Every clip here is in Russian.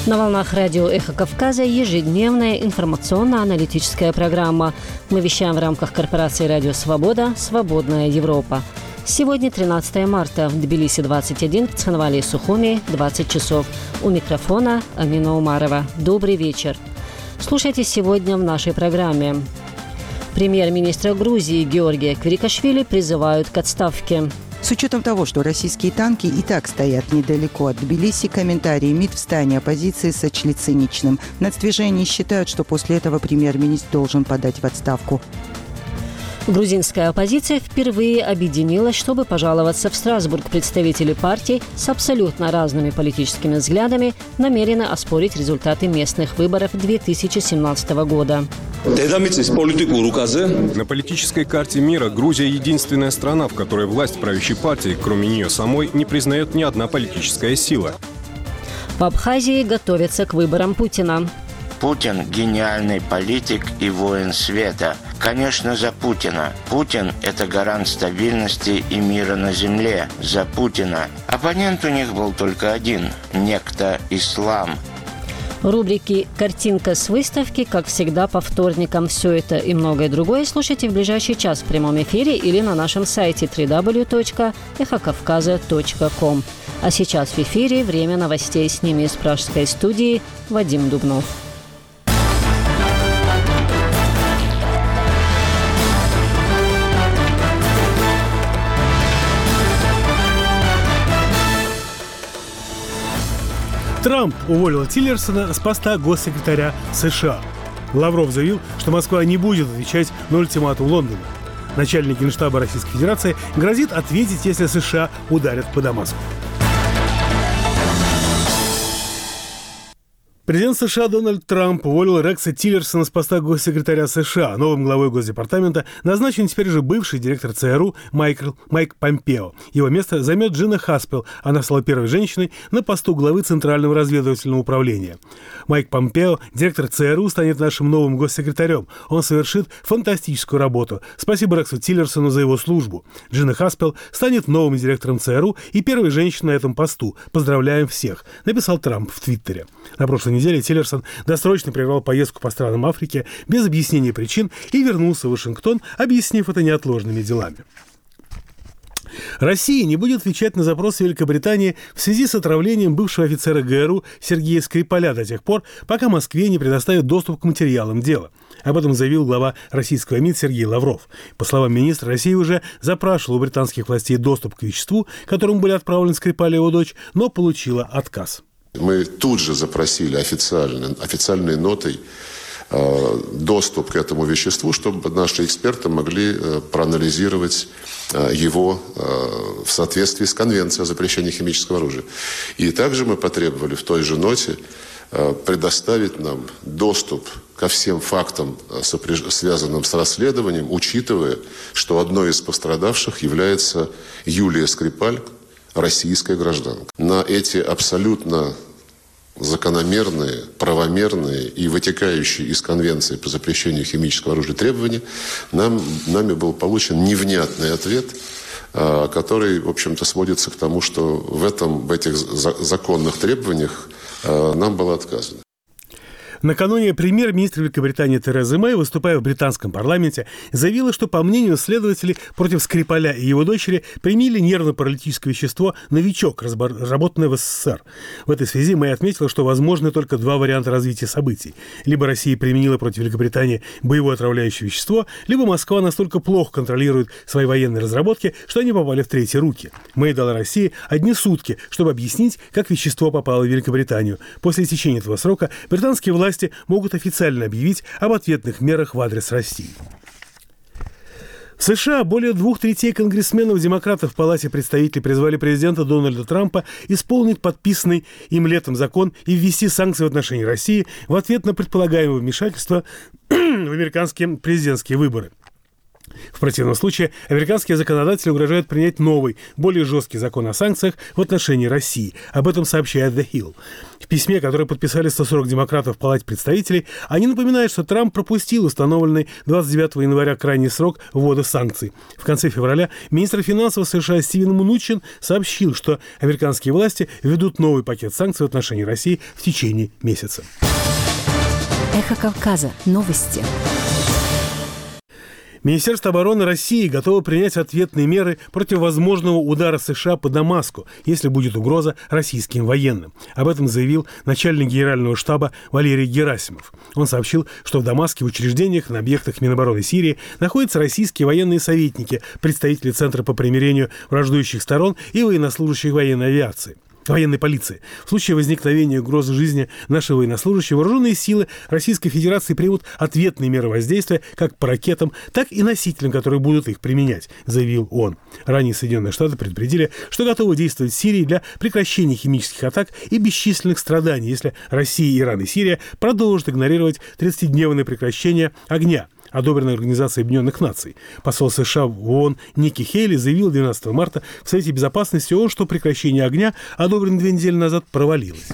На волнах радио «Эхо Кавказа» ежедневная информационно-аналитическая программа. Мы вещаем в рамках корпорации «Радио Свобода. Свободная Европа». Сегодня 13 марта. В Тбилиси 21, в Цхинвале и Сухуми 20 часов. У микрофона Амина Умарова. Добрый вечер. Слушайте сегодня в нашей программе. Премьер-министра Грузии Георгия Квирикашвили призывают к отставке. С учетом того, что российские танки и так стоят недалеко от Тбилиси, комментарии МИД в стане оппозиции сочли циничным. В нацдвижении считают, что после этого премьер-министр должен подать в отставку. Грузинская оппозиция впервые объединилась, чтобы пожаловаться в Страсбург. Представители партий с абсолютно разными политическими взглядами намерены оспорить результаты местных выборов 2017 года. На политической карте мира Грузия единственная страна, в которой власть правящей партии, кроме нее самой, не признает ни одна политическая сила. В Абхазии готовятся к выборам Путина. Путин – гениальный политик и воин света. Конечно, за Путина. Путин – это гарант стабильности и мира на земле. За Путина. Оппонент у них был только один – некто Ислам. Рубрики «Картинка с выставки», как всегда, по вторникам. Все это и многое другое слушайте в ближайший час в прямом эфире или на нашем сайте www.эхокавказа.ком. А сейчас в эфире время новостей. С ними из пражской студии Вадим Дубнов. Трамп уволил Тиллерсона с поста госсекретаря США. Лавров заявил, что Москва не будет отвечать на ультиматум Лондона. Начальник Генштаба Российской Федерации грозит ответить, если США ударят по Дамаску. Президент США Дональд Трамп уволил Рекса Тиллерсона с поста госсекретаря США. Новым главой Госдепартамента назначен теперь уже бывший директор ЦРУ Майк Помпео. Его место займет Джина Хаспел. Она стала первой женщиной на посту главы Центрального разведывательного управления. Майк Помпео, директор ЦРУ, станет нашим новым госсекретарем. Он совершит фантастическую работу. Спасибо Рексу Тиллерсону за его службу. Джина Хаспел станет новым директором ЦРУ и первой женщиной на этом посту. Поздравляем всех, написал Трамп в Твиттере. На прошлой неделе Тиллерсон досрочно прервал поездку по странам Африки без объяснения причин и вернулся в Вашингтон, объяснив это неотложными делами. Россия не будет отвечать на запрос Великобритании в связи с отравлением бывшего офицера ГРУ Сергея Скрипаля до тех пор, пока Москве не предоставят доступ к материалам дела. Об этом заявил глава российского МИД Сергей Лавров. По словам министра, Россия уже запрашивала у британских властей доступ к веществу, которому были отправлены Скрипаль и его дочь, но получила отказ. Мы тут же запросили официальной нотой доступ к этому веществу, чтобы наши эксперты могли проанализировать его в соответствии с Конвенцией о запрещении химического оружия. И также мы потребовали в той же ноте предоставить нам доступ ко всем фактам, связанным с расследованием, учитывая, что одной из пострадавших является Юлия Скрипаль, российская гражданка. На эти абсолютно закономерные, правомерные и вытекающие из Конвенции по запрещению химического оружия требования нами был получен невнятный ответ, который, в общем-то, сводится к тому, что в этих законных требованиях нам было отказано. Накануне премьер-министр Великобритании Тереза Мэй, выступая в британском парламенте, заявила, что, по мнению следователей, против Скрипаля и его дочери применили нервно-паралитическое вещество «Новичок», разработанное в СССР. В этой связи Мэй отметила, что возможны только два варианта развития событий. Либо Россия применила против Великобритании боевое отравляющее вещество, либо Москва настолько плохо контролирует свои военные разработки, что они попали в третьи руки. Мэй дала России 1 сутки, чтобы объяснить, как вещество попало в Великобританию. После истечения этого срока британские власти могут официально объявить об ответных мерах в адрес России. В США более 2/3 конгрессменов-демократов в Палате представителей призвали президента Дональда Трампа исполнить подписанный им летом закон и ввести санкции в отношении России в ответ на предполагаемое вмешательство в американские президентские выборы. В противном случае американские законодатели угрожают принять новый, более жесткий закон о санкциях в отношении России. Об этом сообщает The Hill. В письме, которое подписали 140 демократов в Палате представителей, они напоминают, что Трамп пропустил установленный 29 января крайний срок ввода санкций. В конце февраля министр финансов США Стивен Мнучин сообщил, что американские власти введут новый пакет санкций в отношении России в течение месяца. Эхо Кавказа. Новости. Министерство обороны России готово принять ответные меры против возможного удара США по Дамаску, если будет угроза российским военным. Об этом заявил начальник генерального штаба Валерий Герасимов. Он сообщил, что в Дамаске в учреждениях на объектах Минобороны Сирии находятся российские военные советники, представители Центра по примирению враждующих сторон и военнослужащих военной авиации. Военной полиции. В случае возникновения угрозы жизни нашего военнослужащего вооруженные силы Российской Федерации примут ответные меры воздействия как по ракетам, так и носителям, которые будут их применять, заявил он. Ранее Соединенные Штаты предупредили, что готовы действовать в Сирии для прекращения химических атак и бесчисленных страданий, если Россия, Иран и Сирия продолжат игнорировать 30-дневное прекращение огня, одобренной Организацией Объединенных Наций. Посол США в ООН Ники Хейли заявил 12 марта в Совете Безопасности ООН, что прекращение огня, одобренное 2 недели назад, провалилось.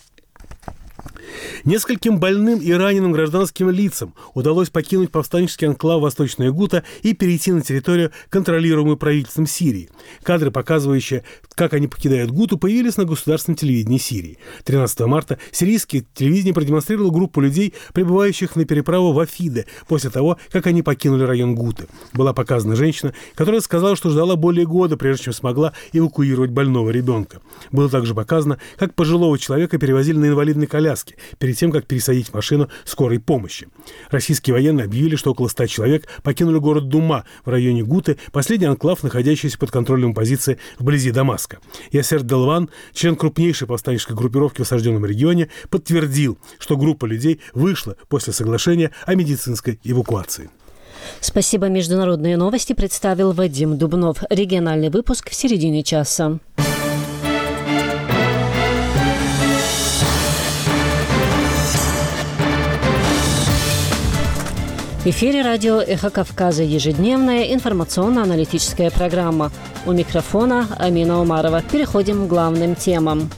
Нескольким больным и раненым гражданским лицам удалось покинуть повстанческий анклав Восточная Гута и перейти на территорию, контролируемую правительством Сирии. Кадры, показывающие, как они покидают Гуту, появились на государственном телевидении Сирии. 13 марта сирийское телевидение продемонстрировало группу людей, прибывающих на переправу в Афиде, после того, как они покинули район Гуты. Была показана женщина, которая сказала, что ждала более года, прежде чем смогла эвакуировать больного ребенка. Было также показано, как пожилого человека перевозили на инвалидной коляске, перед тем, как пересадить в машину скорой помощи. Российские военные объявили, что около 100 человек покинули город Дума в районе Гуты, последний анклав, находящийся под контролем позиции вблизи Дамаска. Ясер Делван, член крупнейшей повстанческой группировки в осажденном регионе, подтвердил, что группа людей вышла после соглашения о медицинской эвакуации. Спасибо. Международные новости представил Вадим Дубнов. Региональный выпуск в середине часа. В эфире радио «Эхо Кавказа» ежедневная информационно-аналитическая программа. У микрофона Амина Умарова. Переходим к главным темам.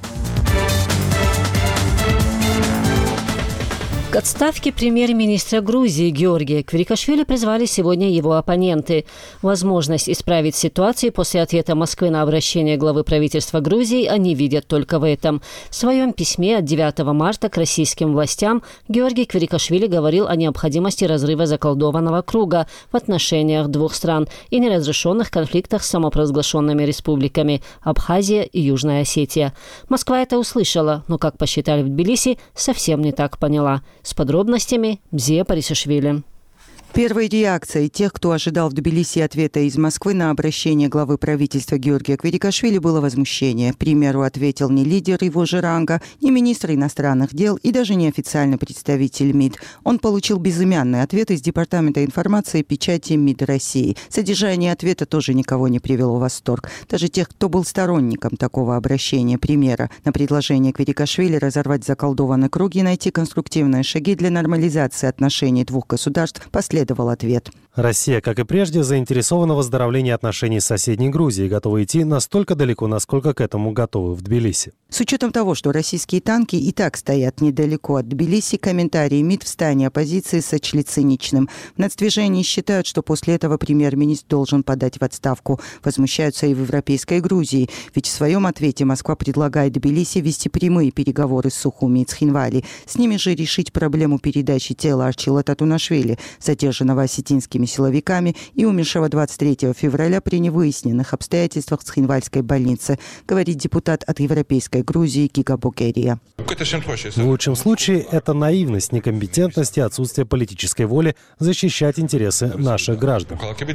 К отставке премьер-министра Грузии Георгия Квирикашвили призвали сегодня его оппоненты. Возможность исправить ситуацию после ответа Москвы на обращение главы правительства Грузии они видят только в этом. В своем письме от 9 марта к российским властям Георгий Квирикашвили говорил о необходимости разрыва заколдованного круга в отношениях двух стран и неразрешенных конфликтах с самопровозглашенными республиками Абхазия и Южная Осетия. Москва это услышала, но, как посчитали в Тбилиси, совсем не так поняла. С подробностями Мзия Парисашвили. Первой реакцией тех, кто ожидал в Тбилиси ответа из Москвы на обращение главы правительства Георгия Квирикашвили, было возмущение. К примеру, ответил не лидер его же ранга, не министр иностранных дел и даже не официальный представитель МИД. Он получил безымянный ответ из Департамента информации и печати МИД России. Содержание ответа тоже никого не привело в восторг. Даже тех, кто был сторонником такого обращения премьера. На предложение Квирикашвили разорвать заколдованный круг и найти конструктивные шаги для нормализации отношений двух государств последовал ответ. Россия, как и прежде, заинтересована в выздоровлении отношений с соседней Грузией и готова идти настолько далеко, насколько к этому готовы в Тбилиси. С учетом того, что российские танки и так стоят недалеко от Тбилиси, комментарии МИД в стане оппозиции сочли циничным. В нацдвижении считают, что после этого премьер-министр должен подать в отставку. Возмущаются и в Европейской Грузии. Ведь в своем ответе Москва предлагает Тбилиси вести прямые переговоры с Сухуми и Цхинвали. С ними же решить проблему передачи тела Арчила Татунашвили, задержанного осетинскими силовиками и умершего 23 февраля при невыясненных обстоятельствах в Цхинвальской больнице, говорит депутат от Европейской Грузии Гига Букерия. В лучшем случае это наивность, некомпетентность и отсутствие политической воли защищать интересы наших граждан.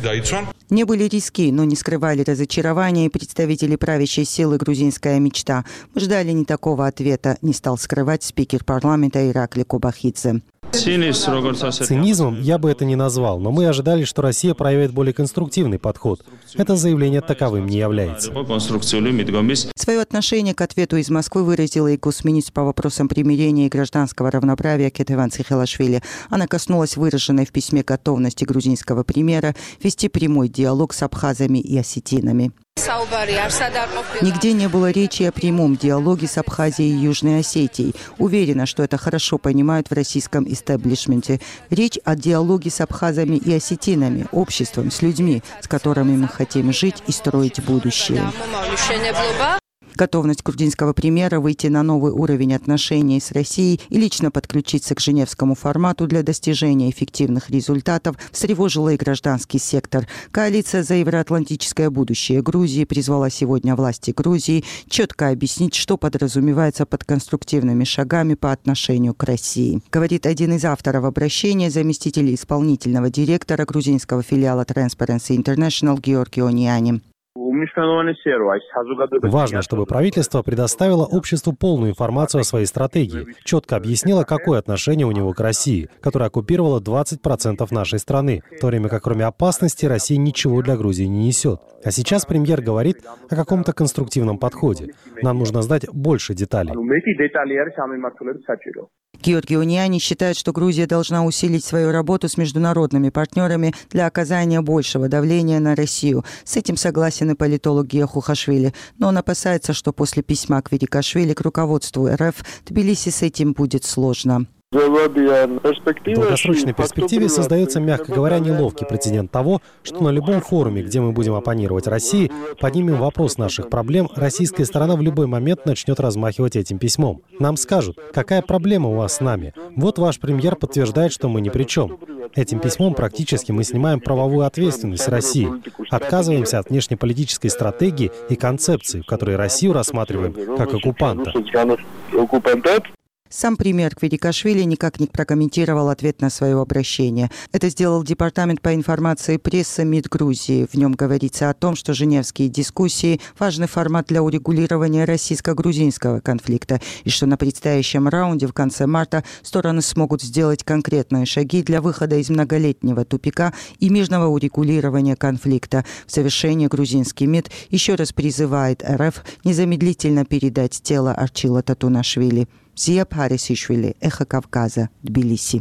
Не были риски, но не скрывали разочарования и представители правящей силы «Грузинская мечта». Мы ждали не такого ответа, не стал скрывать спикер парламента Иракли Кобахидзе. Цинизмом я бы это не назвал, но мы ожидали, что Россия проявит более конструктивный подход. Это заявление таковым не является. Свое отношение к ответу из Москвы выразила и госминистр по вопросам примирения и гражданского равноправия Кетеван Цихелашвили. Она коснулась выраженной в письме готовности грузинского премьера вести прямой диалог с абхазами и осетинами. Нигде не было речи о прямом диалоге с Абхазией и Южной Осетией. Уверена, что это хорошо понимают в российском истеблишменте. Речь о диалоге с абхазами и осетинами, обществом, с людьми, с которыми мы хотим жить и строить будущее. Готовность грузинского премьера выйти на новый уровень отношений с Россией и лично подключиться к женевскому формату для достижения эффективных результатов встревожила и гражданский сектор. Коалиция за евроатлантическое будущее Грузии призвала сегодня власти Грузии четко объяснить, что подразумевается под конструктивными шагами по отношению к России. Говорит один из авторов обращения, заместитель исполнительного директора грузинского филиала Transparency International Георгий Оньяни. Важно, чтобы правительство предоставило обществу полную информацию о своей стратегии, четко объяснило, какое отношение у него к России, которая оккупировала 20% нашей страны, в то время как кроме опасности Россия ничего для Грузии не несет. А сейчас премьер говорит о каком-то конструктивном подходе. Нам нужно знать больше деталей. Георгий Оньяни считает, что Грузия должна усилить свою работу с международными партнерами для оказания большего давления на Россию. С этим согласен и политолог Гия Хухашвили. Но он опасается, что после письма Квирикашвили к руководству РФ Тбилиси с этим будет сложно. В долгосрочной перспективе создается, мягко говоря, неловкий прецедент того, что на любом форуме, где мы будем оппонировать России, поднимем вопрос наших проблем, российская сторона в любой момент начнет размахивать этим письмом. Нам скажут, какая проблема у вас с нами? Вот ваш премьер подтверждает, что мы ни при чем. Этим письмом практически мы снимаем правовую ответственность России. Отказываемся от внешнеполитической стратегии и концепции, в которой Россию рассматриваем как оккупанта. Сам премьер Квирикашвили никак не прокомментировал ответ на свое обращение. Это сделал Департамент по информации прессы МИД Грузии. В нем говорится о том, что женевские дискуссии – важный формат для урегулирования российско-грузинского конфликта, и что на предстоящем раунде в конце марта стороны смогут сделать конкретные шаги для выхода из многолетнего тупика и мирного урегулирования конфликта. В завершение грузинский МИД еще раз призывает РФ незамедлительно передать тело Арчила Татунашвили. Зия Парисишвили, Эхо Кавказа, Тбилиси.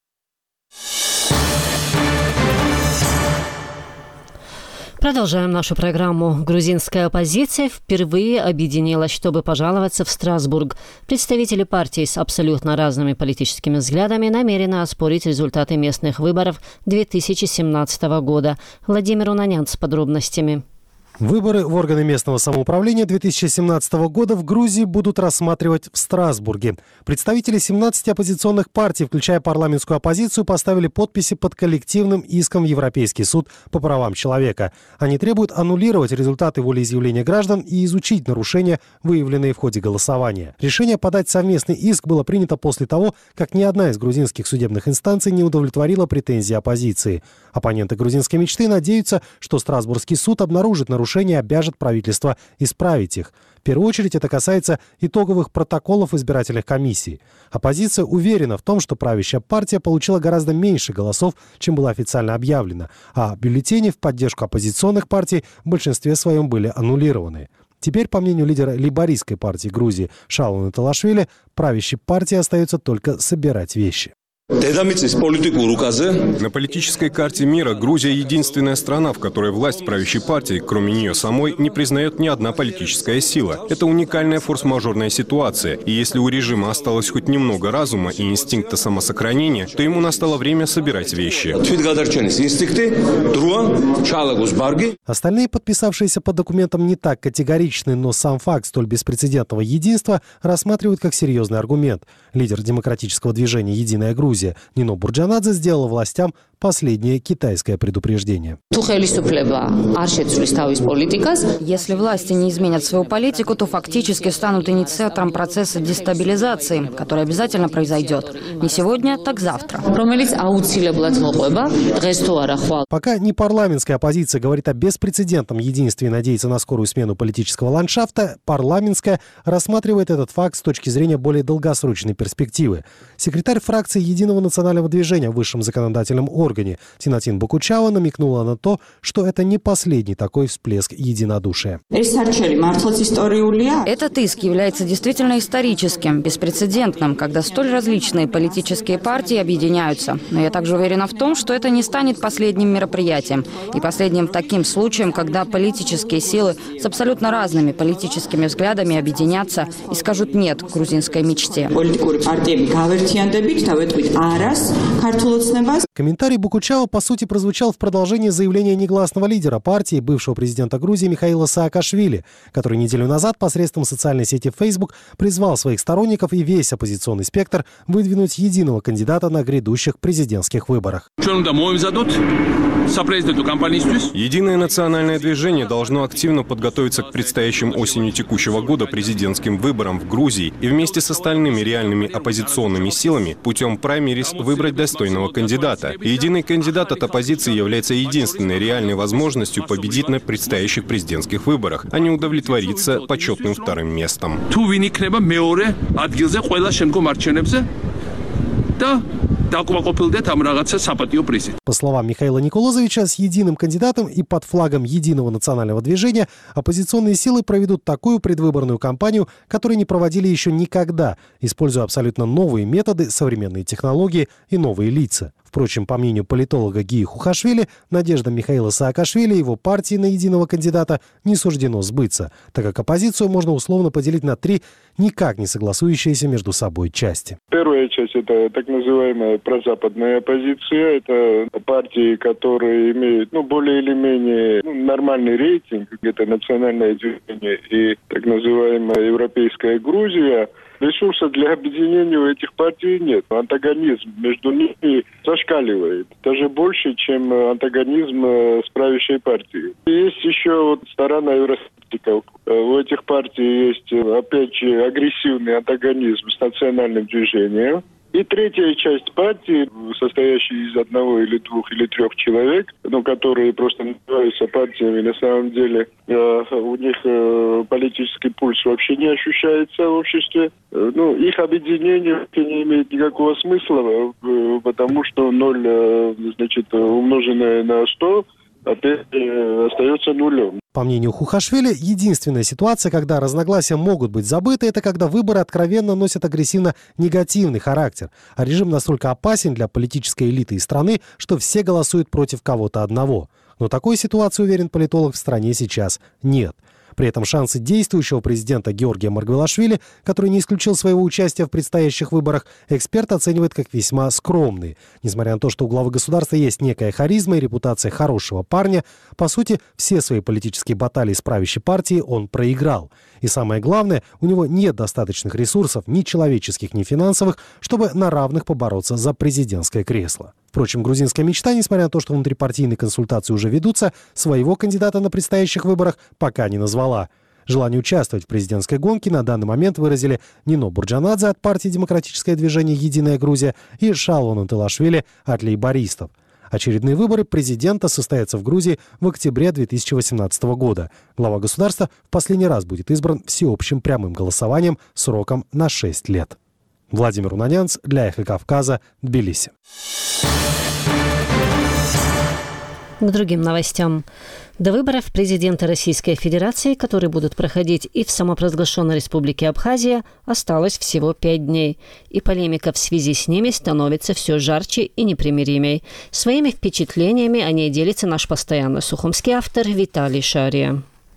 Продолжаем нашу программу. Грузинская оппозиция впервые объединилась, чтобы пожаловаться в Страсбург. Представители партий с абсолютно разными политическими взглядами намерены оспорить результаты местных выборов 2017 года. Владимир Унанян с подробностями. Выборы в органы местного самоуправления 2017 года в Грузии будут рассматривать в Страсбурге. Представители 17 оппозиционных партий, включая парламентскую оппозицию, поставили подписи под коллективным иском в Европейский суд по правам человека. Они требуют аннулировать результаты волеизъявления граждан и изучить нарушения, выявленные в ходе голосования. Решение подать совместный иск было принято после того, как ни одна из грузинских судебных инстанций не удовлетворила претензии оппозиции. Оппоненты грузинской мечты надеются, что Страсбургский суд обнаружит нарушения и обяжет правительство исправить их. В первую очередь это касается итоговых протоколов избирательных комиссий. Оппозиция уверена в том, что правящая партия получила гораздо меньше голосов, чем было официально объявлено, а бюллетени в поддержку оппозиционных партий в большинстве своем были аннулированы. Теперь, по мнению лидера лейбористской партии Грузии Шалуна Талашвили, правящей партии остается только собирать вещи. На политической карте мира Грузия единственная страна, в которой власть правящей партии, кроме нее самой, не признает ни одна политическая сила. Это уникальная форс-мажорная ситуация, и если у режима осталось хоть немного разума и инстинкта самосохранения, то ему настало время собирать вещи. Остальные, подписавшиеся под документом, не так категоричны, но сам факт столь беспрецедентного единства рассматривают как серьезный аргумент. Лидер демократического движения «Единая Грузия» Нино Бурджанадзе сделал властям последнее китайское предупреждение. Если власти не изменят свою политику, то фактически станут инициатором процесса дестабилизации, который обязательно произойдет. Не сегодня, так завтра. Пока не парламентская оппозиция говорит о беспрецедентном единстве и надеется на скорую смену политического ландшафта, парламентская рассматривает этот факт с точки зрения более долгосрочной перспективы. Секретарь фракции Единого национального движения в высшем законодательном органе Тинатин Бокучава намекнула на то, что это не последний такой всплеск единодушия. Этот иск является действительно историческим, беспрецедентным, когда столь различные политические партии объединяются. Но я также уверена в том, что это не станет последним мероприятием и последним таким случаем, когда политические силы с абсолютно разными политическими взглядами объединятся и скажут «нет» грузинской мечте. Комментарий Бокучава, по сути, прозвучал в продолжении заявления негласного лидера партии, бывшего президента Грузии Михаила Саакашвили, который неделю назад посредством социальной сети Facebook призвал своих сторонников и весь оппозиционный спектр выдвинуть единого кандидата на грядущих президентских выборах. Единое национальное движение должно активно подготовиться к предстоящим осенью текущего года президентским выборам в Грузии и вместе с остальными реальными оппозиционными силами путем праймерис выбрать достойного кандидата. Единый кандидат от оппозиции является единственной реальной возможностью победить на предстоящих президентских выборах, а не удовлетвориться почетным вторым местом. По словам Михаила Николозовича, с единым кандидатом и под флагом Единого национального движения оппозиционные силы проведут такую предвыборную кампанию, которую не проводили еще никогда, используя абсолютно новые методы, современные технологии и новые лица. Впрочем, по мнению политолога Гии Хухашвили, надеждам Михаила Саакашвили и его партии на единого кандидата не суждено сбыться, так как оппозицию можно условно поделить на три никак не согласующиеся между собой части. Первая часть – это так называемая прозападная оппозиция. Это партии, которые имеют более или менее нормальный рейтинг. Это национальное движение и так называемая европейская Грузия. Ресурсов для объединения у этих партий нет. Антагонизм между ними зашкаливает. Даже больше, чем антагонизм с правящей партией. И есть еще сторона евроскептиков. У этих партий есть, опять же, агрессивный антагонизм с национальным движением. И третья часть партии, состоящая из одного или двух или трех человек, которые просто называются партиями, на самом деле у них политический пульс вообще не ощущается в обществе. Их объединение не имеет никакого смысла, потому что 0, умноженное на 100, опять остается нулем. По мнению Хухашвили, единственная ситуация, когда разногласия могут быть забыты, это когда выборы откровенно носят агрессивно негативный характер, а режим настолько опасен для политической элиты и страны, что все голосуют против кого-то одного. Но такой ситуации, уверен политолог, в стране сейчас нет. При этом шансы действующего президента Георгия Маргвелашвили, который не исключил своего участия в предстоящих выборах, эксперт оценивает как весьма скромные. Несмотря на то, что у главы государства есть некая харизма и репутация хорошего парня, по сути, все свои политические баталии с правящей партией он проиграл. И самое главное, у него нет достаточных ресурсов, ни человеческих, ни финансовых, чтобы на равных побороться за президентское кресло. Впрочем, грузинская мечта, несмотря на то, что внутрипартийные консультации уже ведутся, своего кандидата на предстоящих выборах пока не назвала. Желание участвовать в президентской гонке на данный момент выразили Нино Бурджанадзе от партии «Демократическое движение «Единая Грузия» и Шалвон Антылашвили от лейбористов. Очередные выборы президента состоятся в Грузии в октябре 2018 года. Глава государства в последний раз будет избран всеобщим прямым голосованием сроком на 6 лет. Владимир Унанянц для «Эхо Кавказа», Тбилиси. К другим новостям. До выборов президента Российской Федерации, которые будут проходить и в самопровозглашенной республике Абхазия, осталось всего 5 дней. И полемика в связи с ними становится все жарче и непримиримей. Своими впечатлениями о ней делится наш постоянный сухумский автор Виталий Шария.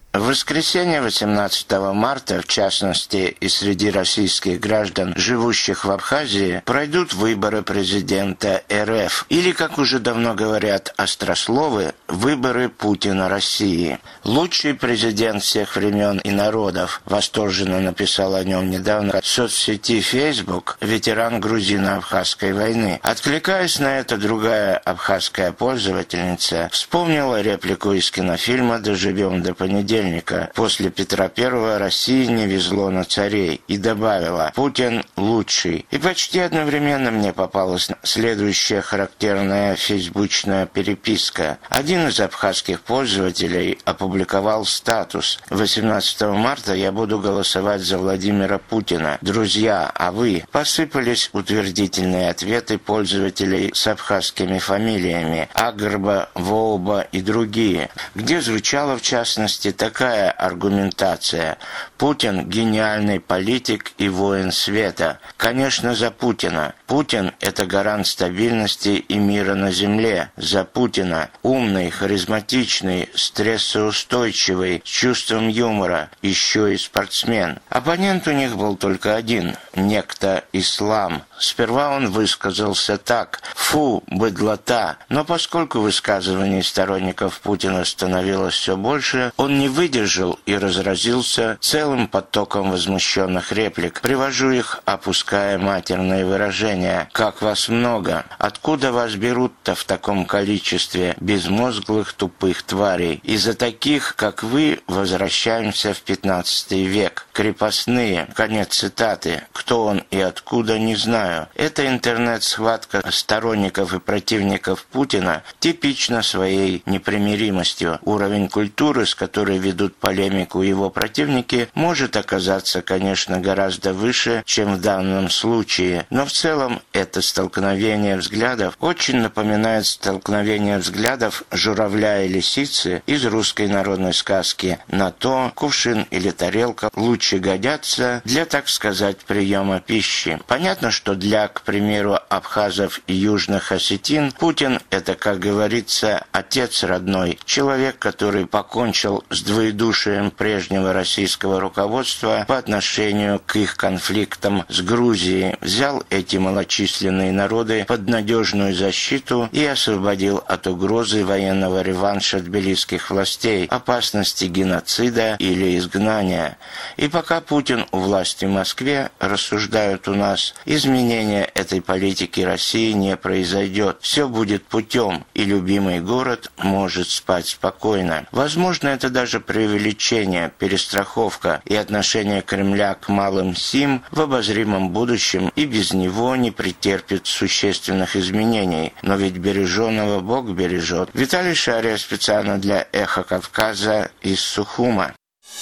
В воскресенье 18 марта, в частности, и среди российских граждан, живущих в Абхазии, пройдут выборы президента РФ. Или, как уже давно говорят острословы, выборы Путина России. Лучший президент всех времен и народов, восторженно написал о нем недавно в соцсети Facebook ветеран грузино-абхазской войны. Откликаясь на это, другая абхазская пользовательница вспомнила реплику из кинофильма «Доживем до понедельника». После Петра I России не везло на царей и добавила «Путин лучший». И почти одновременно мне попалась следующая характерная фейсбучная переписка. Один из абхазских пользователей опубликовал статус: 18 марта я буду голосовать за Владимира Путина. Друзья, а вы? Посыпались утвердительные ответы пользователей с абхазскими фамилиями Агрба, Воуба и другие, где звучала в частности такая аргументация: Путин – гениальный политик и воин света. Конечно, за Путина. Путин – это гарант стабильности и мира на земле. За Путина. Умный, харизматичный, стрессоустойчивый, с чувством юмора, еще и спортсмен. Оппонент у них был только один – некто Ислам. Сперва он высказался так: «Фу, быдлота!» Но поскольку высказываний сторонников Путина становилось все больше, он не выдержал и разразился целым потоком возмущенных реплик. Привожу их, опуская матерные выражения. «Как вас много! Откуда вас берут-то в таком количестве безмозглых тупых тварей? Из-за таких, как вы, возвращаемся в 15 век. Крепостные». Конец цитаты. Кто он и откуда, не знаю. Эта интернет-схватка сторонников и противников Путина типична своей непримиримостью. Уровень культуры, с которой ведут полемику его противники, может оказаться, конечно, гораздо выше, чем в данном случае. Но в целом это столкновение взглядов очень напоминает столкновение взглядов журавля и лисицы из русской народной сказки. На то кувшин или тарелка лучше годятся для, так сказать, приема пищи. Понятно, что для, к примеру, абхазов и южных осетин Путин – это, как говорится, отец родной, человек, который покончил с двоедушием прежнего российского руководства по отношению к их конфликтам с Грузией, взял эти малочисленные народы под надежную защиту и освободил от угрозы военного реванша тбилисских властей, опасности геноцида или изгнания. И пока Путин у власти в Москве, рассуждают у нас, изменения этой политики России не произойдет. Все будет путем, и любимый город может спать спокойно. Возможно, это даже преувеличение, перестраховка, и отношение Кремля к малым сим в обозримом будущем и без него не претерпит существенных изменений. Но ведь береженого Бог бережет. Виталий Шария специально для «Эхо Кавказа» из Сухума.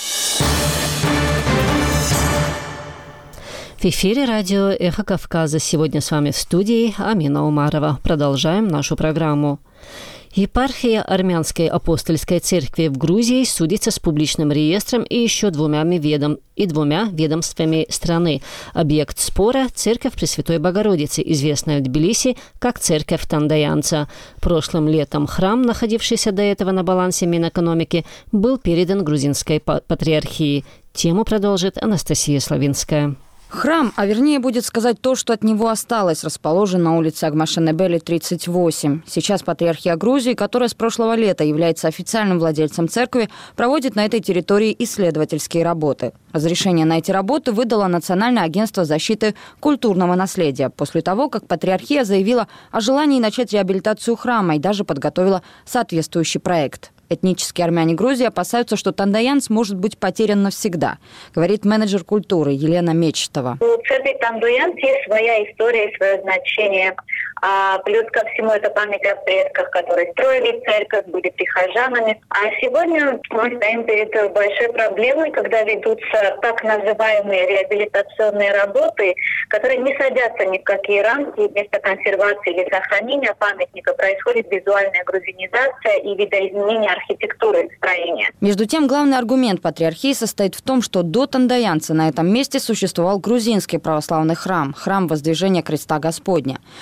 В эфире радио «Эхо Кавказа». Сегодня с вами в студии Амина Умарова. Продолжаем нашу программу. Епархия Армянской апостольской церкви в Грузии судится с публичным реестром и еще двумя ведомствами страны. Объект спора – Церковь Пресвятой Богородицы, известная в Тбилиси как Церковь Тандаянца. Прошлым летом храм, находившийся до этого на балансе Минэкономики, был передан грузинской патриархии. Тему продолжит Анастасия Славинская. Храм, а вернее будет сказать то, что от него осталось, расположен на улице Агмашенебели, 38. Сейчас патриархия Грузии, которая с прошлого лета является официальным владельцем церкви, проводит на этой территории исследовательские работы. Разрешение на эти работы выдало Национальное агентство защиты культурного наследия после того, как патриархия заявила о желании начать реабилитацию храма и даже подготовила соответствующий проект. Этнические армяне Грузии опасаются, что Тандаянц может быть потерян навсегда, говорит менеджер культуры Елена Мечетова. У церкви Тандаянц есть своя история и свое значение. Плюс ко всему это память о предках, которые строили церковь, были прихожанами. А сегодня мы стоим перед большой проблемой, когда ведутся так называемые реабилитационные работы, которые не садятся ни в какие рамки. Вместо консервации или сохранения памятника происходит визуальная грузинизация и видоизменение архитектуры строения. Между тем, главный аргумент патриархии состоит в том, что до Тандаянца на этом месте существовал грузинский православный храм – храм Воздвижения Креста Господня. Сейчас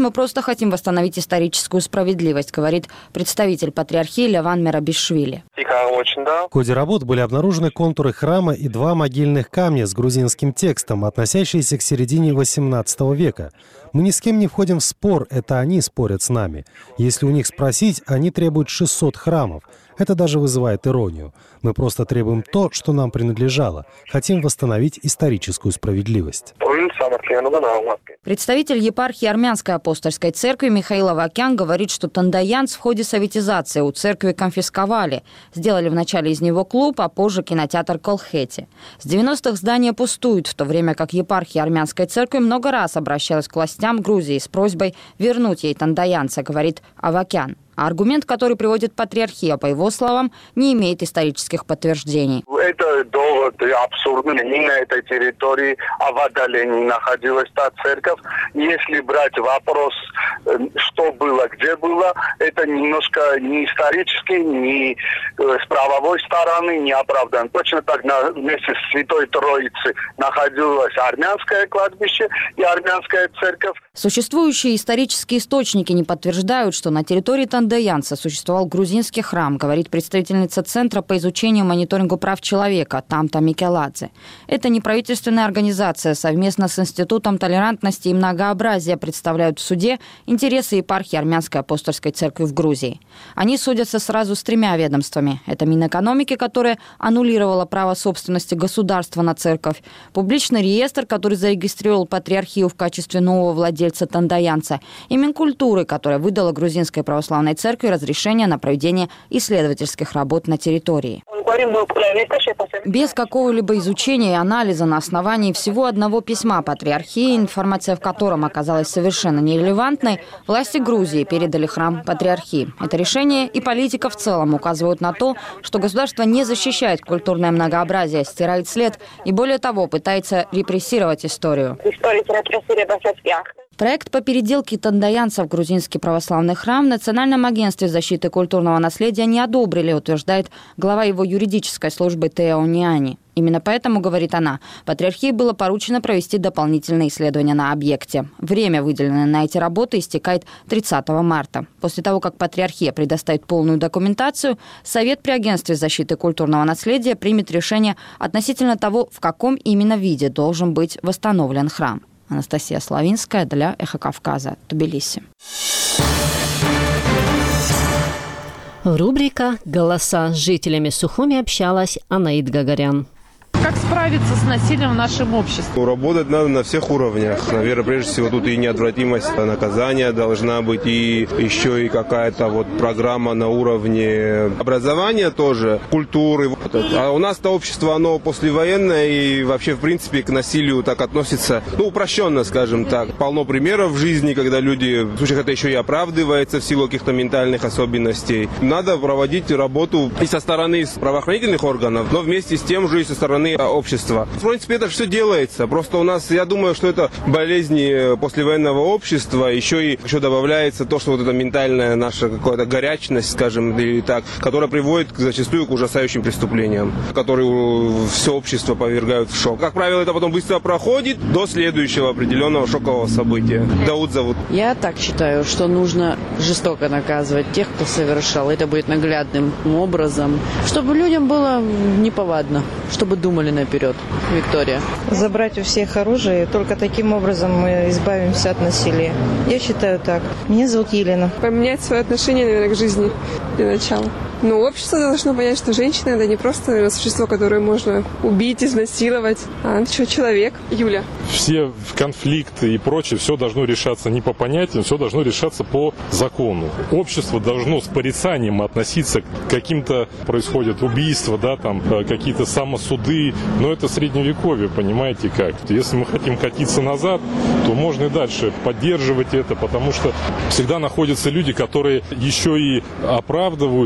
мы просто хотим восстановить историческую справедливость, говорит представитель патриархии Леван Мерабишвили. В ходе работ были обнаружены контуры храма и 2 могильных камня с грузинским текстом, относящиеся к середине XVIII века. Мы ни с кем не входим в спор, это они спорят с нами. Если у них спросить, они требуют 600 храмов. Это даже вызывает иронию. Мы просто требуем то, что нам принадлежало. Хотим восстановить историческую справедливость. Представитель епархии Армянской апостольской церкви Михаил Авакян говорит, что Тандаянц в ходе советизации у церкви конфисковали. Сделали вначале из него клуб, а позже кинотеатр Колхети. С 90-х здание пустует, в то время как епархия Армянской церкви много раз обращалась к властям Грузии с просьбой вернуть ей Тандаянца, говорит Авакян. А аргумент, который приводит патриархия, по его словам, не имеет исторических подтверждений. Это довод абсурдный. Ни на этой территории Авадаля не находилась та церковь. Если брать вопрос, что было, где было, это немножко не исторически, не с правовой стороны не оправдан. Точно так вместе с Святой Троицей находилось армянское кладбище и армянская церковь. Существующие исторические источники не подтверждают, что на территории Тандаянца существовал грузинский храм, говорит представительница Центра по изучению и мониторингу прав человека Тамта Микеладзе. Это неправительственная организация совместно с Институтом толерантности и многообразия представляют в суде интересы епархии Армянской апостольской церкви в Грузии. Они судятся сразу с 3 ведомствами. Это Минэкономики, которая аннулировала право собственности государства на церковь, публичный реестр, который зарегистрировал патриархию в качестве нового владельца Тандаянца, и Минкультуры, которая выдала грузинской православной церкви разрешение на проведение исследовательских работ на территории. Без какого-либо изучения и анализа на основании всего одного письма патриархии, информация в котором оказалась совершенно нерелевантной, власти Грузии передали храм патриархии. Это решение и политика в целом указывают на то, что государство не защищает культурное многообразие, стирает след и, более того, пытается репрессировать историю. Проект по переделке Тандаянца в грузинский православный храм в Национальном агентстве защиты культурного наследия не одобрили, утверждает глава его юридической службы Тео Ниани. Именно поэтому, говорит она, патриархии было поручено провести дополнительные исследования на объекте. Время, выделенное на эти работы, истекает 30 марта. После того, как патриархия предоставит полную документацию, Совет при агентстве защиты культурного наследия примет решение относительно того, в каком именно виде должен быть восстановлен храм. Анастасия Славинская для «Эхо Кавказа», Тбилиси. Рубрика «Голоса». С жителями Сухуми общалась Анаид Гагарян. Как справиться с насилием в нашем обществе? Работать надо на всех уровнях. Наверное, прежде всего тут и неотвратимость наказания должна быть, и еще и какая-то вот программа на уровне образования тоже, культуры. А у нас-то общество, оно послевоенное и вообще, в принципе, к насилию так относится, упрощенно, скажем так. Полно примеров в жизни, когда люди, в случаях это еще и оправдывается в силу каких-то ментальных особенностей. Надо проводить работу и со стороны правоохранительных органов, но вместе с тем же и со стороны общества. В принципе, это все делается. Просто у нас, я думаю, что это болезни послевоенного общества. Еще добавляется то, что вот эта ментальная наша какая-то горячность, скажем, или так, которая приводит зачастую к ужасающим преступлениям, которые все общество повергают в шок. Как правило, это потом быстро проходит до следующего определенного шокового события. Дауд зовут. Я так считаю, что нужно жестоко наказывать тех, кто совершал. Это будет наглядным образом, чтобы людям было неповадно, чтобы думали наперед. Виктория. Забрать у всех оружие, только таким образом мы избавимся от насилия. Я считаю так. Меня зовут Елена. Поменять свое отношение, наверное, к жизни для начала. Но общество должно понять, что женщина – это не просто, наверное, существо, которое можно убить, изнасиловать, а она еще человек. Юля. Все конфликты и прочее, все должно решаться не по понятиям, все должно решаться по закону. Общество должно с порицанием относиться к каким-то, происходят убийства, какие-то самосуды, но это средневековье, понимаете как. Если мы хотим катиться назад, то можно и дальше поддерживать это, потому что всегда находятся люди, которые еще и оправдывают такое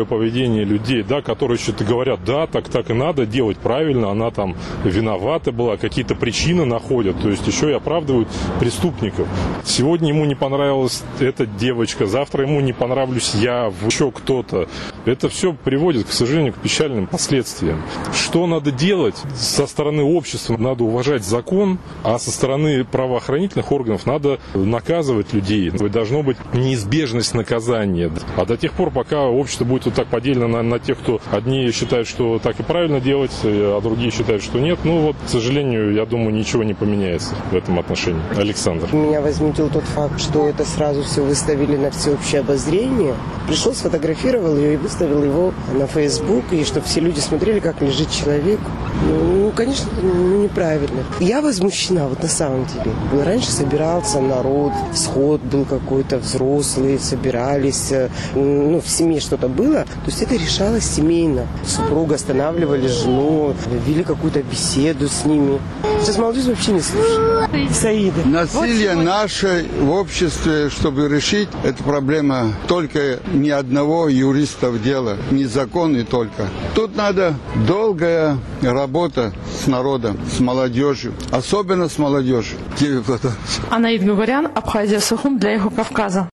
поведение людей, да, которые что-то говорят, да, так и надо делать правильно, она там виновата была, какие-то причины находят, то есть еще и оправдывают преступников. Сегодня ему не понравилась эта девочка, завтра ему не понравлюсь я, еще кто-то. Это все приводит, к сожалению, к печальным последствиям. Что надо делать? Со стороны общества надо уважать закон, а со стороны правоохранительных органов надо наказывать людей. Должно быть неизбежность наказания. А до тех пор, пока общество будет вот так поделено на тех, кто одни считают, что так и правильно делать, а другие считают, что нет, ну вот, к сожалению, я думаю, ничего не поменяется в этом отношении. Александр. Меня возмутил тот факт, что это сразу все выставили на всеобщее обозрение. Пришел, сфотографировал ее и выставил его на Facebook, и чтобы все люди смотрели, как лежит человек. Ну, конечно, неправильно. Я возмущена, вот на самом деле. Раньше собирался народ, сход был какой-то, взрослые собирались, ну, в семье что-то было. То есть это решалось семейно. Супруга останавливали жену, вели какую-то беседу с ними. Сейчас молодежь вообще не слушает. Саида. Насилие наше в обществе, чтобы решить эту проблему, только ни одного юриста в дело, не закон и только. Тут надо долгая работа с народом, с молодежью, особенно с молодежью. Анаид Гугарян, Абхазия, Сухум для Эхо Кавказа.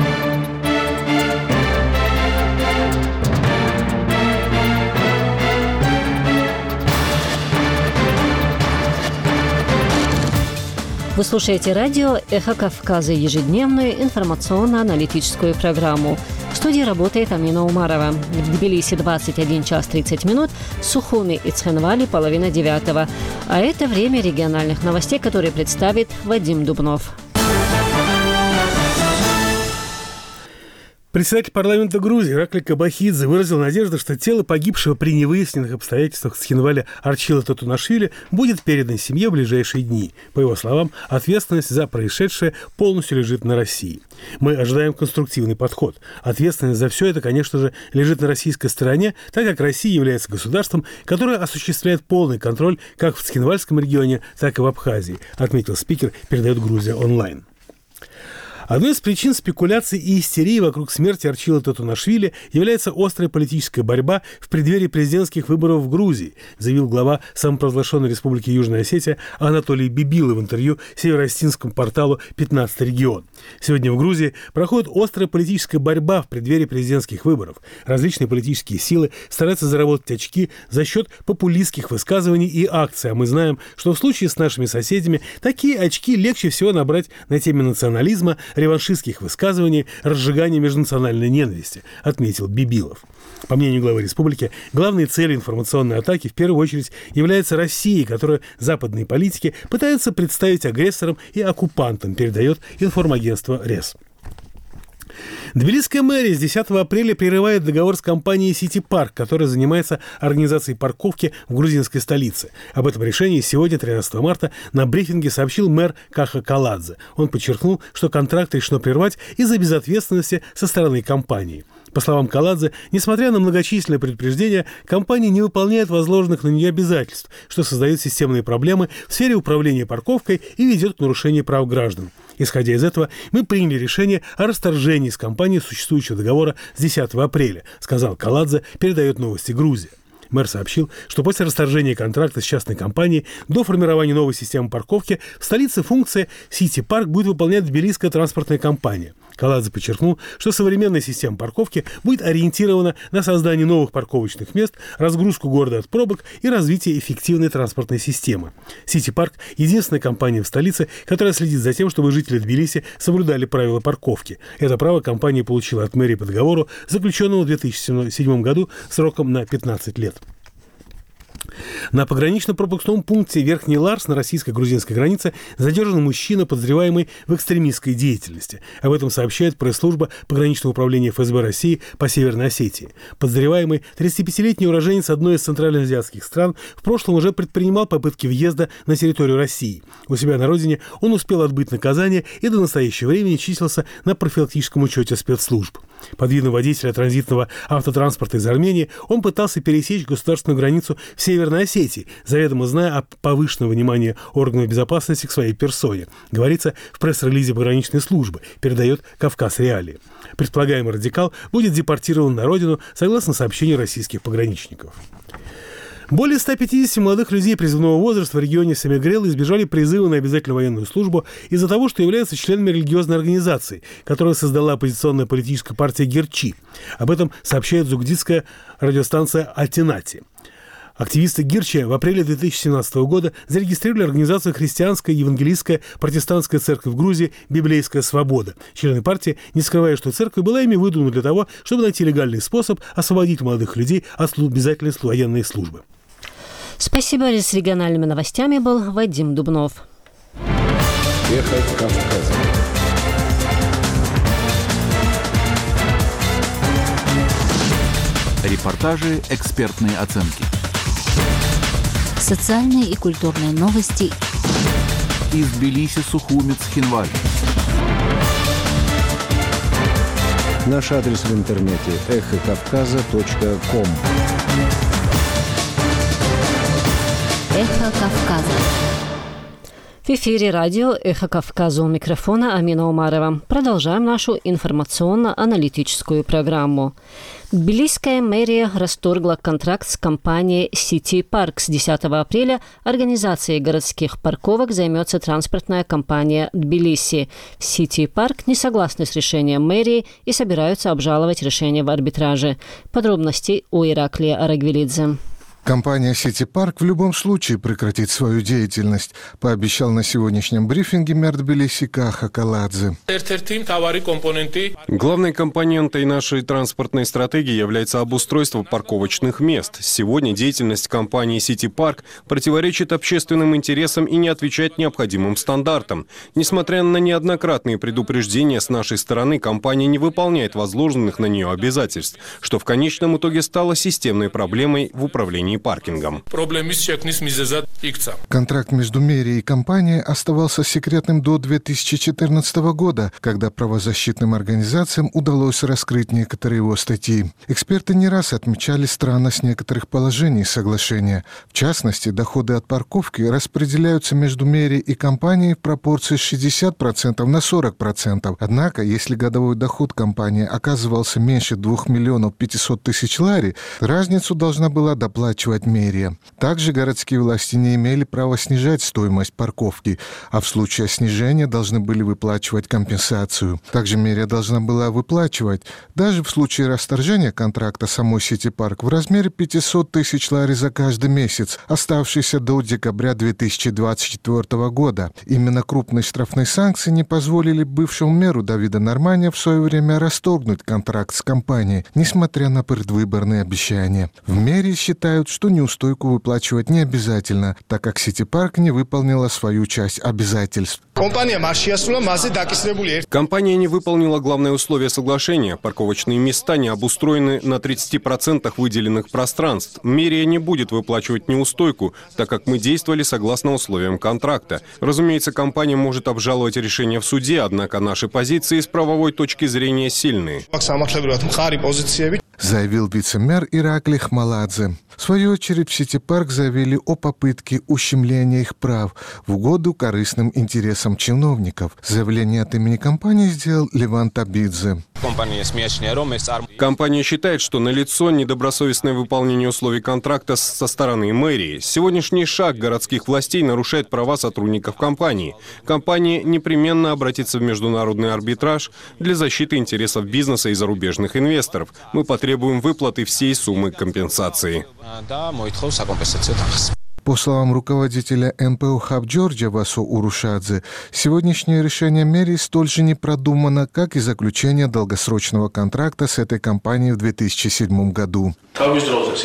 Вы слушаете радио «Эхо Кавказа», ежедневную информационно-аналитическую программу. В студии работает Амина Умарова. В Тбилиси 21 час 30 минут, в Сухуми и Цхинвале половина 9. А это время региональных новостей, которые представит Вадим Дубнов. Председатель парламента Грузии Иракли Кабахидзе выразил надежду, что тело погибшего при невыясненных обстоятельствах в Цхинвале Арчила Татунашвили будет передано семье в ближайшие дни. По его словам, ответственность за происшедшее полностью лежит на России. Мы ожидаем конструктивный подход. Ответственность за все это, конечно же, лежит на российской стороне, так как Россия является государством, которое осуществляет полный контроль как в Цхинвальском регионе, так и в Абхазии, отметил спикер, передает Грузия онлайн. Одной из причин спекуляций и истерии вокруг смерти Арчила Татунашвили является острая политическая борьба в преддверии президентских выборов в Грузии, заявил глава самопровозглашенной республики Южная Осетия Анатолий Бибилов в интервью северо-осетинскому порталу «15 регион». Сегодня в Грузии проходит острая политическая борьба в преддверии президентских выборов. Различные политические силы стараются заработать очки за счет популистских высказываний и акций. А мы знаем, что в случае с нашими соседями такие очки легче всего набрать на теме национализма, реваншистских высказываний, разжигания межнациональной ненависти, отметил Бибилов. По мнению главы республики, главной целью информационной атаки в первую очередь является Россия, которую западные политики пытаются представить агрессором и оккупантом, передает информагентство РЕС. Тбилисская мэрия с 10 апреля прерывает договор с компанией City Park, которая занимается организацией парковки в грузинской столице. Об этом решении сегодня, 13 марта, на брифинге сообщил мэр Каха Каладзе. Он подчеркнул, что контракт решено прервать из-за безответственности со стороны компании. По словам Каладзе, несмотря на многочисленные предупреждения, компания не выполняет возложенных на нее обязательств, что создает системные проблемы в сфере управления парковкой и ведет к нарушению прав граждан. Исходя из этого, мы приняли решение о расторжении с компанией существующего договора с 10 апреля, сказал Каладзе, передает новости Грузия. Мэр сообщил, что после расторжения контракта с частной компанией до формирования новой системы парковки в столице функция City Park будет выполнять Тбилисская транспортная компания. Каладзе подчеркнул, что современная система парковки будет ориентирована на создание новых парковочных мест, разгрузку города от пробок и развитие эффективной транспортной системы. City Park – единственная компания в столице, которая следит за тем, чтобы жители Тбилиси соблюдали правила парковки. Это право компания получила от мэрии по договору, заключенному в 2007 году сроком на 15 лет. На погранично-пропускном пункте Верхний Ларс на российско-грузинской границе задержан мужчина, подозреваемый в экстремистской деятельности. Об этом сообщает пресс-служба пограничного управления ФСБ России по Северной Осетии. Подозреваемый, 35-летний уроженец одной из центральноазиатских стран, в прошлом уже предпринимал попытки въезда на территорию России. У себя на родине он успел отбыть наказание и до настоящего времени числился на профилактическом учете спецслужб. Под видом водителя транзитного автотранспорта из Армении он пытался пересечь государственную границу в Северной нейросети, заведомо зная о повышенном внимании органов безопасности к своей персоне. Говорится в пресс-релизе пограничной службы, передает «Кавказ Реалии». Предполагаемый радикал будет депортирован на родину, согласно сообщению российских пограничников. Более 150 молодых людей призывного возраста в регионе Семигрел избежали призыва на обязательную военную службу из-за того, что являются членами религиозной организации, которую создала оппозиционная политическая партия Герчи. Об этом сообщает зугдитская радиостанция «Альтинати». Активисты Гирчи в апреле 2017 года зарегистрировали организацию «Христианская евангелийская протестантская церковь в Грузии «Библейская свобода». Члены партии не скрывают, что церковь была ими выдумана для того, чтобы найти легальный способ освободить молодых людей от обязательной военной службы. Спасибо. С региональными новостями был Вадим Дубнов. Эхо Кавказа. Репортажи, экспертные оценки. Социальные и культурные новости. Из Тбилиси, Сухуми, Цхинваль. Наш адрес в интернете эхокавказа.ком. Эхо Кавказа. В эфире радио «Эхо Кавказа», у микрофона Амина Умарова. Продолжаем нашу информационно-аналитическую программу. Тбилисская мэрия расторгла контракт с компанией City Park. С 10 апреля организацией городских парковок займется транспортная компания Тбилиси. City Park не согласны с решением мэрии и собираются обжаловать решение в арбитраже. Подробности у Ираклия Арагвелидзе. Компания City Park в любом случае прекратит свою деятельность, пообещал на сегодняшнем брифинге мэр Тбилиси Каха Каладзе. Главной компонентой нашей транспортной стратегии является обустройство парковочных мест. Сегодня деятельность компании City Park противоречит общественным интересам и не отвечает необходимым стандартам. Несмотря на неоднократные предупреждения с нашей стороны, компания не выполняет возложенных на нее обязательств, что в конечном итоге стало системной проблемой в управлении паркингом. Контракт между мэрией и компанией оставался секретным до 2014 года, когда правозащитным организациям удалось раскрыть некоторые его статьи. Эксперты не раз отмечали странность некоторых положений соглашения. В частности, доходы от парковки распределяются между мэрией и компанией в пропорции 60% на 40%. Однако, если годовой доход компании оказывался меньше 2 миллионов 500 тысяч лари, разницу должна была доплачивать мэрия. Также городские власти не имели права снижать стоимость парковки, а в случае снижения должны были выплачивать компенсацию. Также мэрия должна была выплачивать, даже в случае расторжения контракта самой City Park, в размере 500 тысяч лари за каждый месяц, оставшийся до декабря 2024 года. Именно крупные штрафные санкции не позволили бывшему мэру Давида Нормания в свое время расторгнуть контракт с компанией, несмотря на предвыборные обещания. В мэрии считают, что неустойку выплачивать не обязательно, так как City Park не выполнила свою часть обязательств. Компания не выполнила главное условие соглашения. Парковочные места не обустроены на 30% выделенных пространств. Мэрия не будет выплачивать неустойку, так как мы действовали согласно условиям контракта. Разумеется, компания может обжаловать решение в суде, однако наши позиции с правовой точки зрения сильные. Заявил вице-мэр Иракли Хмаладзе. В свою очередь в City Park заявили о попытке ущемления их прав в угоду корыстным интересам чиновников. Заявление от имени компании сделал Леван Табидзе. Компания считает, что налицо недобросовестное выполнение условий контракта со стороны мэрии. Сегодняшний шаг городских властей нарушает права сотрудников компании. Компания непременно обратится в международный арбитраж для защиты интересов бизнеса и зарубежных инвесторов. Мы потребуем выплаты всей суммы компенсации. По словам руководителя НПО «Хаб Джорджия» Васо Урушадзе, сегодняшнее решение мэрии столь же не продумано, как и заключение долгосрочного контракта с этой компанией в 2007 году. В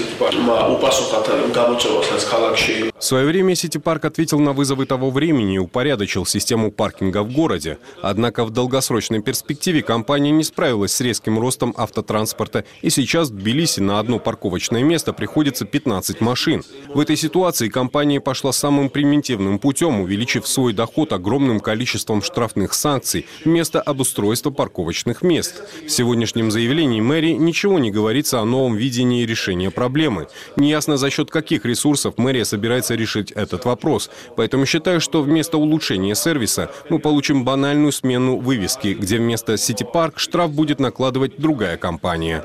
свое время City Park ответил на вызовы того времени и упорядочил систему паркинга в городе. Однако в долгосрочной перспективе компания не справилась с резким ростом автотранспорта, и сейчас в Тбилиси на одно парковочное место приходится 15 машин. В этой ситуации компания пошла самым примитивным путем, увеличив свой доход огромным количеством штрафных санкций вместо обустройства парковочных мест. В сегодняшнем заявлении мэрии ничего не говорится о новом видении решения проблемы. Неясно, за счет каких ресурсов мэрия собирается решить этот вопрос. Поэтому считаю, что вместо улучшения сервиса мы получим банальную смену вывески, где вместо «Сити-парк» штраф будет накладывать другая компания.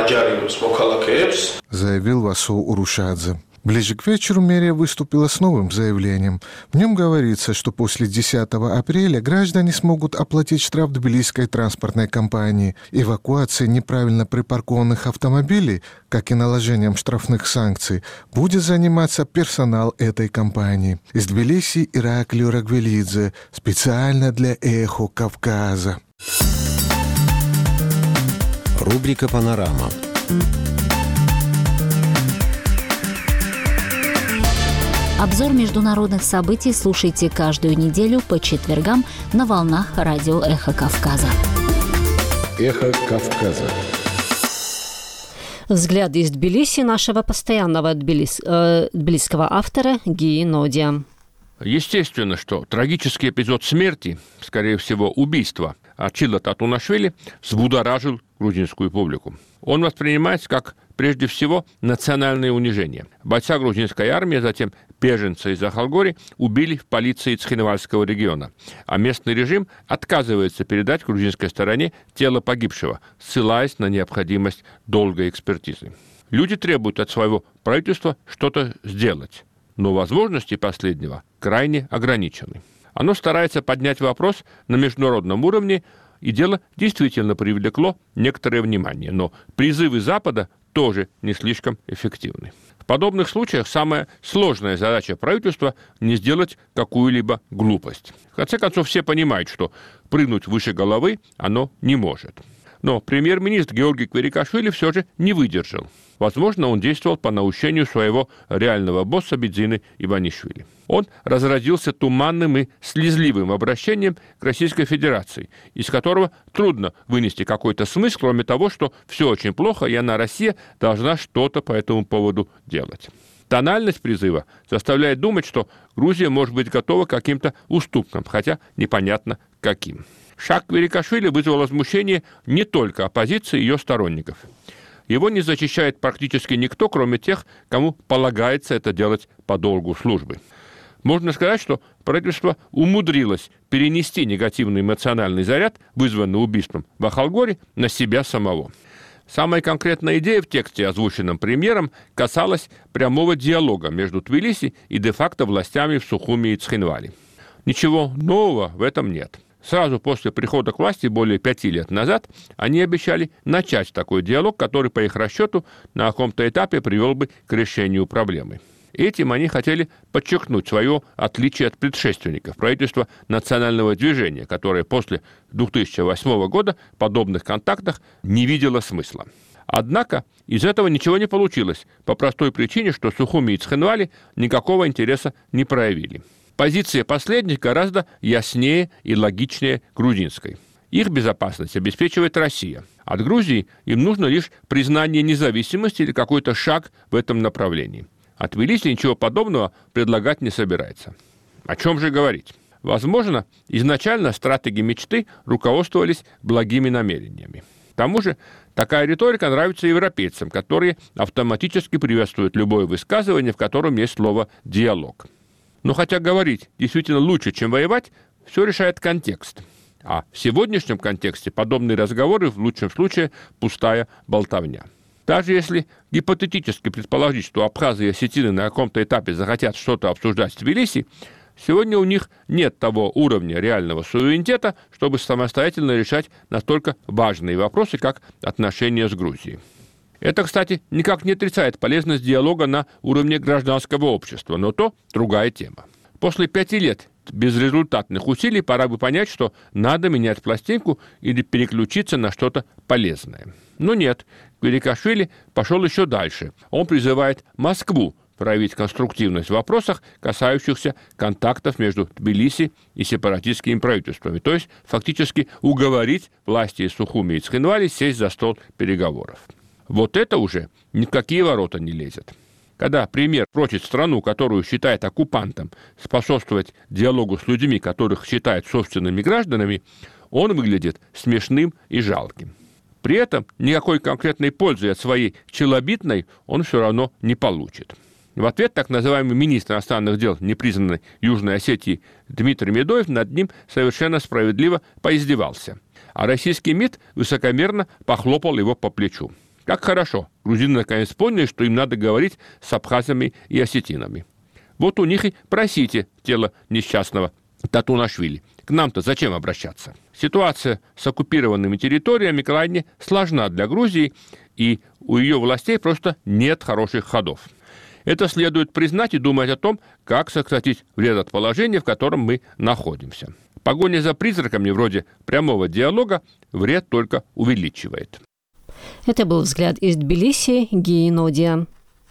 Заявил Васу Урушадзе. Ближе к вечеру мэрия выступила с новым заявлением. В нем говорится, что после 10 апреля граждане смогут оплатить штраф тбилисской транспортной компании. Эвакуацией неправильно припаркованных автомобилей, как и наложением штрафных санкций, будет заниматься персонал этой компании. Из Тбилиси Ираклий Рагвелидзе. Специально для «Эхо Кавказа». Рубрика «Панорама». Обзор международных событий слушайте каждую неделю по четвергам на волнах радио «Эхо Кавказа». «Эхо Кавказа». Взгляды из Тбилиси нашего постоянного тбилисского автора Гии Нодия. Естественно, что трагический эпизод смерти, скорее всего, убийства Ачила Татунашвили взбудоражил грузинскую публику. Он воспринимается как, прежде всего, национальное унижение. Бойца грузинской армии, затем беженца из Ахалгори, убили в полиции Цхинвальского региона, а местный режим отказывается передать грузинской стороне тело погибшего, ссылаясь на необходимость долгой экспертизы. Люди требуют от своего правительства что-то сделать, но возможности последнего крайне ограничены. Оно старается поднять вопрос на международном уровне, и дело действительно привлекло некоторое внимание, но призывы Запада тоже не слишком эффективны. В подобных случаях самая сложная задача правительства – не сделать какую-либо глупость. В конце концов, все понимают, что прыгнуть выше головы оно не может. Но премьер-министр Георгий Кверикашвили все же не выдержал. Возможно, он действовал по наущению своего реального босса Бидзины Иванишвили. Он разразился туманным и слезливым обращением к Российской Федерации, из которого трудно вынести какой-то смысл, кроме того, что все очень плохо, и она, Россия, должна что-то по этому поводу делать. Тональность призыва заставляет думать, что Грузия может быть готова к каким-то уступкам, хотя непонятно каким. Шаг Кверикашвили вызвал возмущение не только оппозиции и ее сторонников. Его не защищает практически никто, кроме тех, кому полагается это делать по долгу службы. Можно сказать, что правительство умудрилось перенести негативный эмоциональный заряд, вызванный убийством в Ахалгоре, на себя самого. Самая конкретная идея в тексте, озвученном премьером, касалась прямого диалога между Тбилиси и де-факто властями в Сухуми и Цхинвали. Ничего нового в этом нет. Сразу после прихода к власти, более 5 лет назад, они обещали начать такой диалог, который, по их расчету, на каком-то этапе привел бы к решению проблемы. Этим они хотели подчеркнуть свое отличие от предшественников, правительства национального движения, которое после 2008 года в подобных контактах не видело смысла. Однако из этого ничего не получилось, по простой причине, что Сухуми и Цхинвали никакого интереса не проявили. Позиция последних гораздо яснее и логичнее грузинской. Их безопасность обеспечивает Россия. От Грузии им нужно лишь признание независимости или какой-то шаг в этом направлении. А Тбилиси ничего подобного предлагать не собирается. О чем же говорить? Возможно, изначально стратеги мечты руководствовались благими намерениями. К тому же, такая риторика нравится европейцам, которые автоматически приветствуют любое высказывание, в котором есть слово «диалог». Но хотя говорить действительно лучше, чем воевать, все решает контекст. А в сегодняшнем контексте подобные разговоры в лучшем случае пустая болтовня. Даже если гипотетически предположить, что абхазы и осетины на каком-то этапе захотят что-то обсуждать в Тбилиси, сегодня у них нет того уровня реального суверенитета, чтобы самостоятельно решать настолько важные вопросы, как отношения с Грузией. Это, кстати, никак не отрицает полезность диалога на уровне гражданского общества, но то другая тема. После 5 лет безрезультатных усилий пора бы понять, что надо менять пластинку или переключиться на что-то полезное. Но нет, Кверикашвили пошел еще дальше. Он призывает Москву проявить конструктивность в вопросах, касающихся контактов между Тбилиси и сепаратистскими правительствами, то есть фактически уговорить власти из Сухуми и Цхинвали сесть за стол переговоров. Вот это уже ни в какие ворота не лезет. Когда премьер просит страну, которую считает оккупантом, способствовать диалогу с людьми, которых считает собственными гражданами, он выглядит смешным и жалким. При этом никакой конкретной пользы от своей челобитной он все равно не получит. В ответ так называемый министр иностранных дел непризнанной Южной Осетии Дмитрий Медоев над ним совершенно справедливо поиздевался. А российский МИД высокомерно похлопал его по плечу. Как хорошо, грузины наконец поняли, что им надо говорить с абхазами и осетинами. Вот у них и просите тело несчастного Татунашвили. К нам-то зачем обращаться? Ситуация с оккупированными территориями крайне сложна для Грузии, и у ее властей просто нет хороших ходов. Это следует признать и думать о том, как сократить вред от положения, в котором мы находимся. Погоня за призраками вроде прямого диалога вред только увеличивает. Это был взгляд из Тбилиси Гии Нодиан.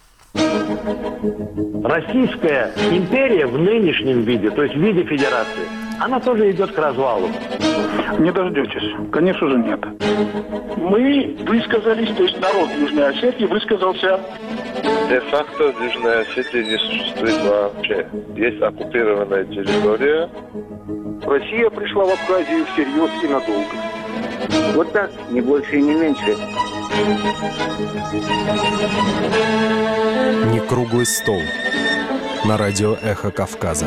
Российская империя в нынешнем виде, то есть в виде федерации, она тоже идет к развалу. Не дождетесь. Конечно же, нет. Мы высказались, то есть народ Южной Осетии высказался. Де-факто в Южной Осетии не существует вообще. Есть оккупированная территория. Россия пришла в Абхазию всерьез и надолго. Вот так, не больше и не меньше. Не круглый стол. На радио «Эхо Кавказа».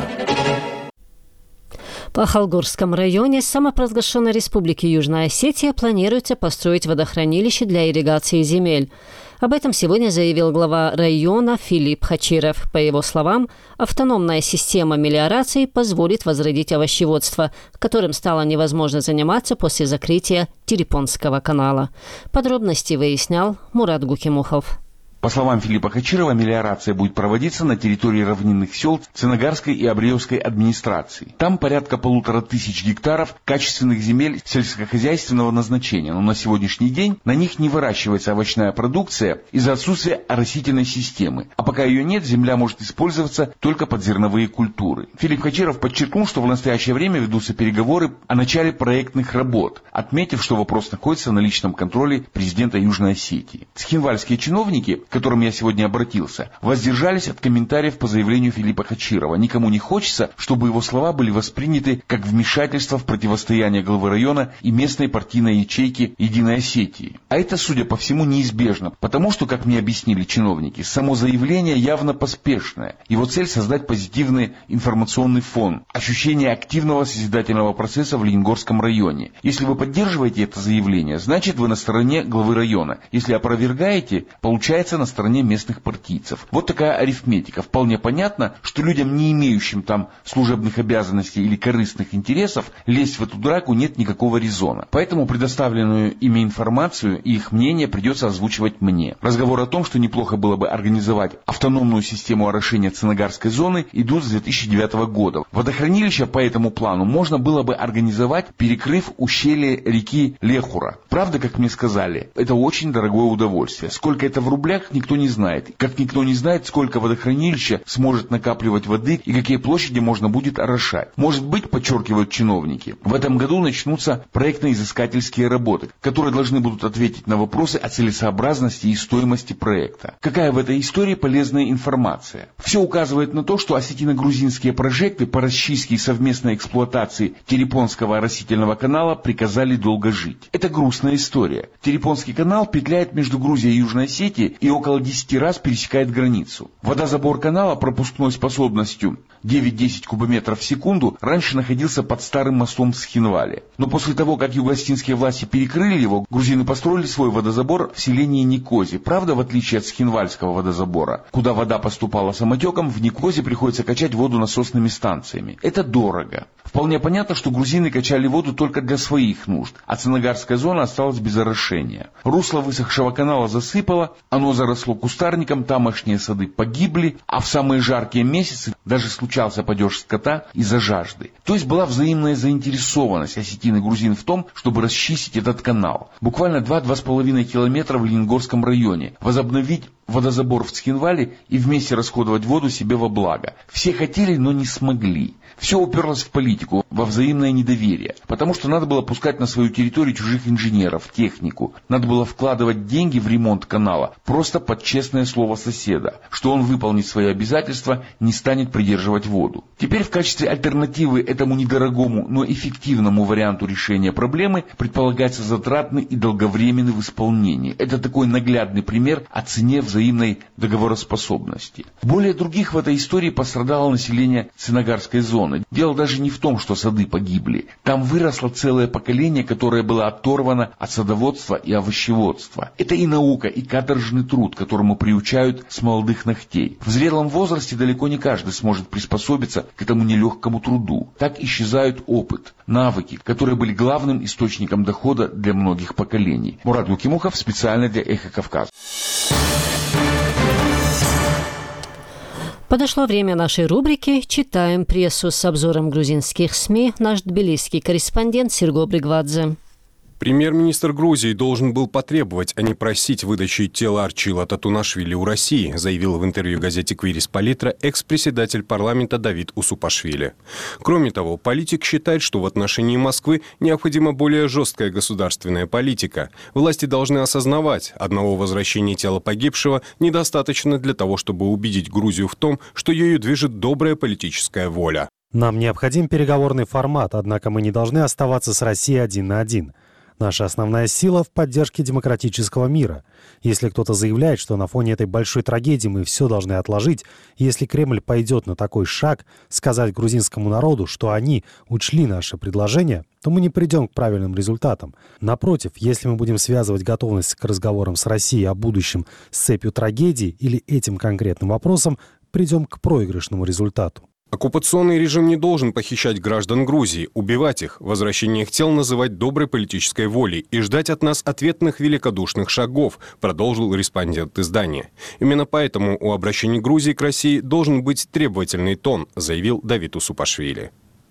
В Ахалгорском районе самопровозглашенной республики Южная Осетия планируется построить водохранилище для ирригации земель. Об этом сегодня заявил глава района Филипп Хачиров. По его словам, автономная система мелиорации позволит возродить овощеводство, которым стало невозможно заниматься после закрытия Терепонского канала. Подробности выяснял Мурат Гукимухов. По словам Филиппа Хачирова, мелиорация будет проводиться на территории равнинных сел Ценогарской и Абриевской администрации. Там порядка 1500 гектаров качественных земель сельскохозяйственного назначения, но на сегодняшний день на них не выращивается овощная продукция из-за отсутствия оросительной системы. А пока ее нет, земля может использоваться только под зерновые культуры. Филипп Хачиров подчеркнул, что в настоящее время ведутся переговоры о начале проектных работ, отметив, что вопрос находится на личном контроле президента Южной Осетии. Цхинвальские чиновники, к которым я сегодня обратился, воздержались от комментариев по заявлению Филиппа Хачирова. Никому не хочется, чтобы его слова были восприняты как вмешательство в противостояние главы района и местной партийной ячейки Единой Осетии. А это, судя по всему, неизбежно, потому что, как мне объяснили чиновники, само заявление явно поспешное. Его цель — создать позитивный информационный фон, ощущение активного созидательного процесса в Лениногорском районе. Если вы поддерживаете это заявление, значит вы на стороне главы района. Если опровергаете, получается на стороне местных партийцев. Вот такая арифметика. Вполне понятно, что людям, не имеющим там служебных обязанностей или корыстных интересов, лезть в эту драку нет никакого резона. Поэтому предоставленную ими информацию и их мнение придется озвучивать мне. Разговор о том, что неплохо было бы организовать автономную систему орошения Ценогарской зоны, идут с 2009 года. Водохранилище по этому плану можно было бы организовать, перекрыв ущелье реки Лехура. Правда, как мне сказали, это очень дорогое удовольствие. Сколько это в рублях, никто не знает. Как никто не знает, сколько водохранилище сможет накапливать воды и какие площади можно будет орошать. Может быть, подчеркивают чиновники, в этом году начнутся проектно-изыскательские работы, которые должны будут ответить на вопросы о целесообразности и стоимости проекта. Какая в этой истории полезная информация? Все указывает на то, что осетино-грузинские прожекты по расчистке и совместной эксплуатации Терепонского оросительного канала приказали долго жить. Это грустная история. Терепонский канал петляет между Грузией и Южной Осетией и около 10 раз пересекает границу. Водозабор канала пропускной способностью 9-10 кубометров в секунду раньше находился под старым мостом в Цхинвале. Но после того, как югоосетинские власти перекрыли его, грузины построили свой водозабор в селении Никози. Правда, в отличие от Цхинвальского водозабора, куда вода поступала самотеком, в Никози приходится качать воду насосными станциями. Это дорого. Вполне понятно, что грузины качали воду только для своих нужд, а Ценогарская зона осталась без орошения. Русло высохшего канала засыпало, оно заросло кустарником, тамошние сады погибли, а в самые жаркие месяцы даже случался падеж скота из-за жажды. То есть была взаимная заинтересованность осетин и грузин в том, чтобы расчистить этот канал. Буквально 2-2,5 километра в Лениногорском районе. Возобновить водозабор в Цхинвале и вместе расходовать воду себе во благо. Все хотели, но не смогли. Все уперлось в политику, во взаимное недоверие. Потому что надо было пускать на свою территорию чужих инженеров, технику. Надо было вкладывать деньги в ремонт канала просто под честное слово соседа, что он выполнит свои обязательства, не станет придерживать воду. Теперь в качестве альтернативы этому недорогому, но эффективному варианту решения проблемы предполагается затратный и долговременный в исполнении. Это такой наглядный пример о цене взаимной договороспособности. Более других в этой истории пострадало население Ценогарской зоны. Дело даже не в том, что сады погибли. Там выросло целое поколение, которое было оторвано от садоводства и овощеводства. Это и наука, и каторжный труд, которому приучают с молодых ногтей. В зрелом возрасте далеко не каждый сможет приспособиться к этому нелегкому труду. Так исчезают опыт, навыки, которые были главным источником дохода для многих поколений. Мурат Гукимухов специально для Эхо Кавказа. Подошло время нашей рубрики «Читаем прессу» с обзором грузинских СМИ наш тбилисский корреспондент Серго Бригвадзе. Премьер-министр Грузии должен был потребовать, а не просить выдачи тела Арчила Татунашвили у России, заявил в интервью газете «Квирис Политра» экс-председатель парламента Давид Усупашвили. Кроме того, политик считает, что в отношении Москвы необходима более жесткая государственная политика. Власти должны осознавать, одного возвращения тела погибшего недостаточно для того, чтобы убедить Грузию в том, что ею движет добрая политическая воля. Нам необходим переговорный формат, однако мы не должны оставаться с Россией один на один. Наша основная сила в поддержке демократического мира. Если кто-то заявляет, что на фоне этой большой трагедии мы все должны отложить, если Кремль пойдет на такой шаг, сказать грузинскому народу, что они учли наше предложение, то мы не придем к правильным результатам. Напротив, если мы будем связывать готовность к разговорам с Россией о будущем с цепью трагедий или этим конкретным вопросом, придем к проигрышному результату. Оккупационный режим не должен похищать граждан Грузии, убивать их, возвращение их тел называть доброй политической волей и ждать от нас ответных великодушных шагов, продолжил респондент издания. Именно поэтому у обращения Грузии к России должен быть требовательный тон, заявил Давид Усупашвили.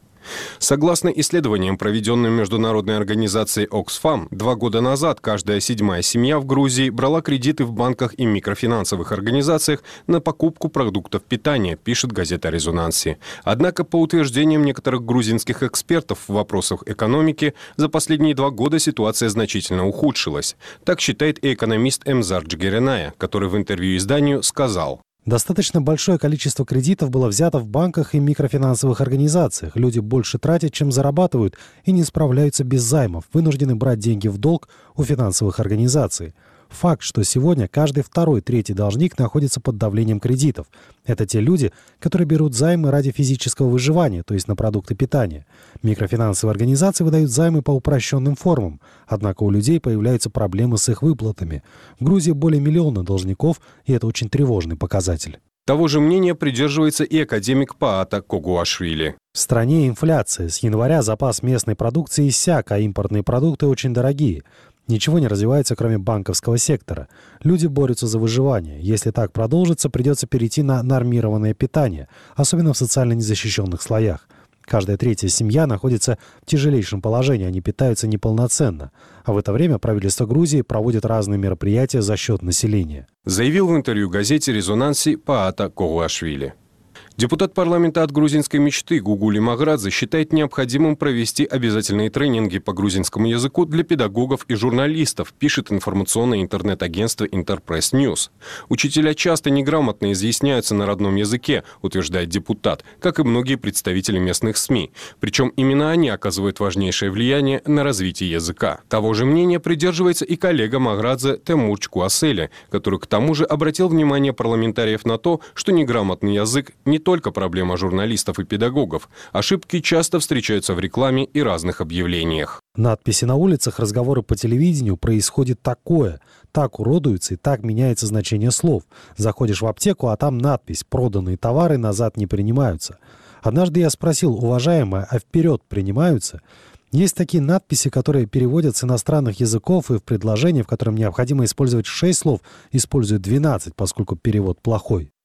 Согласно исследованиям, проведенным международной организацией Oxfam, 2 года назад каждая 7-я семья в Грузии брала кредиты в банках и микрофинансовых организациях на покупку продуктов питания, пишет газета «Резонанси». Однако, по утверждениям некоторых грузинских экспертов в вопросах экономики, за последние 2 года ситуация значительно ухудшилась. Так считает и экономист Эмзар Джигереная, который в интервью изданию сказал: достаточно большое количество кредитов было взято в банках и микрофинансовых организациях. Люди больше тратят, чем зарабатывают, и не справляются без займов, вынуждены брать деньги в долг у финансовых организаций. Факт, что сегодня каждый второй, третий должник находится под давлением кредитов. Это те люди, которые берут займы ради физического выживания, то есть на продукты питания. Микрофинансовые организации выдают займы по упрощенным формам, однако у людей появляются проблемы с их выплатами. В Грузии более 1 миллиона должников, и это очень тревожный показатель. Того же мнения придерживается и академик Паата Когуашвили. В стране инфляция. С января запас местной продукции иссяк, а импортные продукты очень дорогие. Ничего не развивается, кроме банковского сектора. Люди борются за выживание. Если так продолжится, придется перейти на нормированное питание, особенно в социально незащищенных слоях. Каждая 3-я семья находится в тяжелейшем положении, они питаются неполноценно. А в это время правительство Грузии проводит разные мероприятия за счет населения. Заявил в интервью газете «Резонанси» Паата Когуашвили. Депутат парламента от грузинской мечты Гугули Маградзе считает необходимым провести обязательные тренинги по грузинскому языку для педагогов и журналистов, пишет информационное интернет-агентство Интерпресс Ньюс. Учителя часто неграмотно изъясняются на родном языке, утверждает депутат, как и многие представители местных СМИ. Причем именно они оказывают важнейшее влияние на развитие языка. Того же мнения придерживается и коллега Маградзе Темур Чкуаселя, который к тому же обратил внимание парламентариев на то, что неграмотный язык не только проблема журналистов и педагогов. Ошибки часто встречаются в рекламе и разных объявлениях. Надписи на улицах, разговоры по телевидению, происходит такое. Так уродуется и так меняется значение слов. Заходишь в аптеку, а там надпись «Проданные товары назад не принимаются». Однажды я спросил: уважаемая, а вперед принимаются? Есть такие надписи, которые переводят с иностранных языков, и в предложении, в котором необходимо использовать 6 слов, используют 12, поскольку перевод плохой.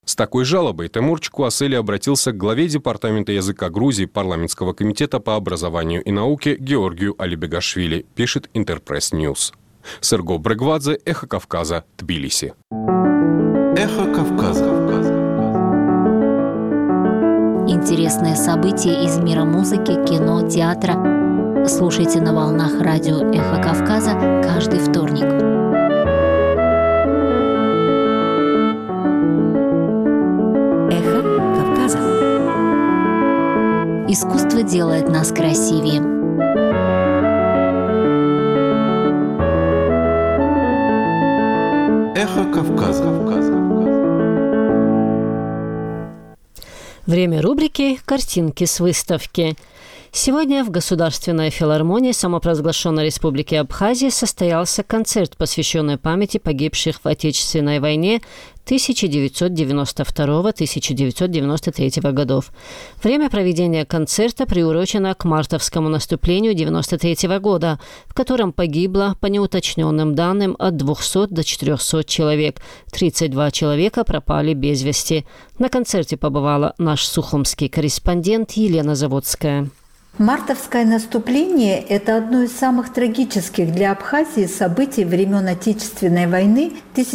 С такой жалобой Тимур Чкуасели обратился к главе Департамента языка Грузии Парламентского комитета по образованию и науке Георгию Алибегашвили, пишет Интерпресс Ньюс. Серго Брегвадзе, Эхо Кавказа, Тбилиси. Эхо Кавказа. Интересные события из мира музыки, кино, театра. Слушайте на волнах радио «Эхо Кавказа» каждый вторник. Эхо Кавказа. Искусство делает нас красивее. Эхо Кавказа. Время рубрики «Картинки с выставки». Сегодня в Государственной филармонии самопровозглашенной Республики Абхазия состоялся концерт, посвященный памяти погибших в Отечественной войне 1992-1993 годов. Время проведения концерта приурочено к мартовскому наступлению 1993 года, в котором погибло, по неуточненным данным, от 200 до 400 человек. 32 человека пропали без вести. На концерте побывала наш сухумский корреспондент Елена Заводская. Мартовское наступление – это одно из самых трагических для Абхазии событий времен Отечественной войны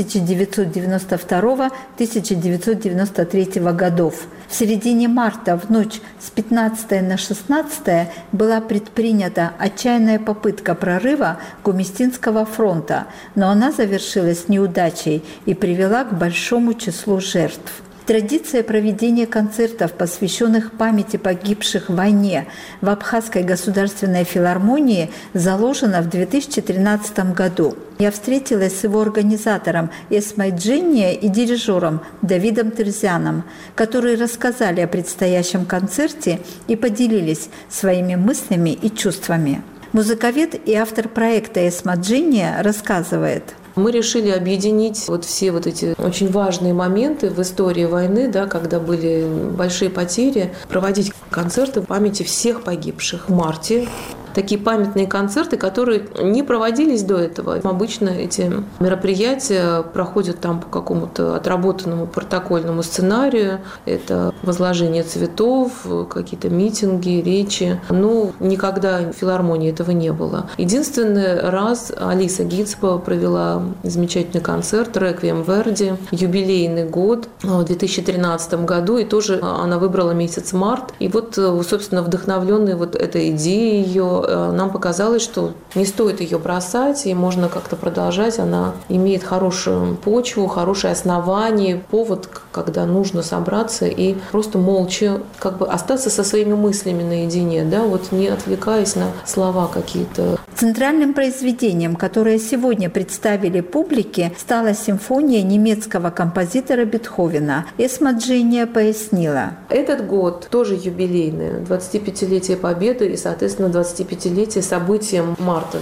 1992-1993 годов. В середине марта, в ночь с 15 на 16, была предпринята отчаянная попытка прорыва Гумистинского фронта, но она завершилась неудачей и привела к большому числу жертв. Традиция проведения концертов, посвященных памяти погибших в войне, в Абхазской государственной филармонии заложена в 2013 году. Я встретилась с его организатором Эсмой Джинния и дирижером Давидом Терзяном, которые рассказали о предстоящем концерте и поделились своими мыслями и чувствами. Музыковед и автор проекта Эсма Джинния рассказывает. Мы решили объединить все эти очень важные моменты в истории войны, когда были большие потери, проводить концерты в памяти всех погибших в марте. Такие памятные концерты, которые не проводились до этого. Обычно эти мероприятия проходят там по какому-то отработанному протокольному сценарию. Это возложение цветов, какие-то митинги, речи. Но никогда в филармонии этого не было. Единственный раз Алиса Гицпа провела замечательный концерт «Реквием Верди», юбилейный год в 2013 году. И тоже она выбрала месяц март. И собственно, вдохновленной этой идеей ее, нам показалось, что не стоит ее бросать, и можно как-то продолжать. Она имеет хорошую почву, хорошее основание, повод, когда нужно собраться и просто молча остаться со своими мыслями наедине, не отвлекаясь на слова какие-то. Центральным произведением, которое сегодня представили публике, стала симфония немецкого композитора Бетховена. Эсма Джинния пояснила. Этот год тоже юбилейный, 25-летие Победы и, соответственно, 25-летие событиям марта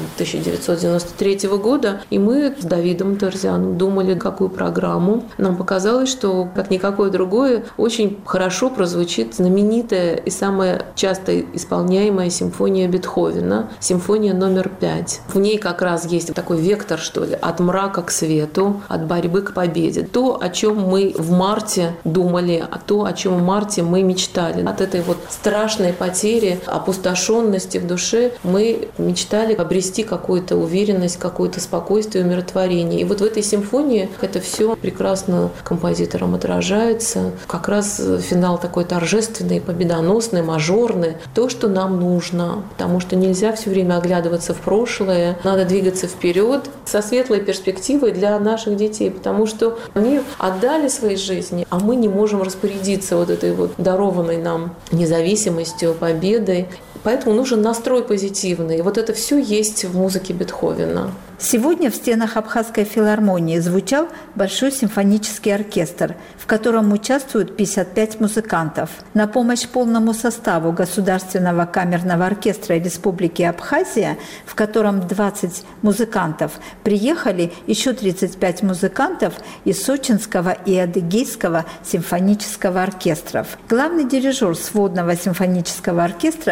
1993 года. И мы с Давидом Терзяном думали, какую программу. Нам показалось, что, как никакое другое, очень хорошо прозвучит знаменитая и самая часто исполняемая симфония Бетховена, симфония номер 5. В ней как раз есть такой вектор, от мрака к свету, от борьбы к победе. То, о чем мы в марте думали, то, о чем в марте мы мечтали. От этой страшной потери, опустошенности в душе мы мечтали обрести какую-то уверенность, какое-то спокойствие, умиротворение. И в этой симфонии это все прекрасно композитором отражается. Как раз финал такой торжественный, победоносный, мажорный. То, что нам нужно. Потому что нельзя все время оглядываться в прошлое. Надо двигаться вперед со светлой перспективой для наших детей. Потому что они отдали свои жизни, а мы не можем распорядиться этой дарованной нам независимостью, победой. Поэтому нужен настрой позитивный. Это все есть в музыке Бетховена. Сегодня в стенах Абхазской филармонии звучал Большой симфонический оркестр, в котором участвуют 55 музыкантов. На помощь полному составу Государственного камерного оркестра Республики Абхазия, в котором 20 музыкантов, приехали еще 35 музыкантов из Сочинского и Адыгейского симфонического оркестров. Главный дирижер сводного симфонического оркестра, заслуженный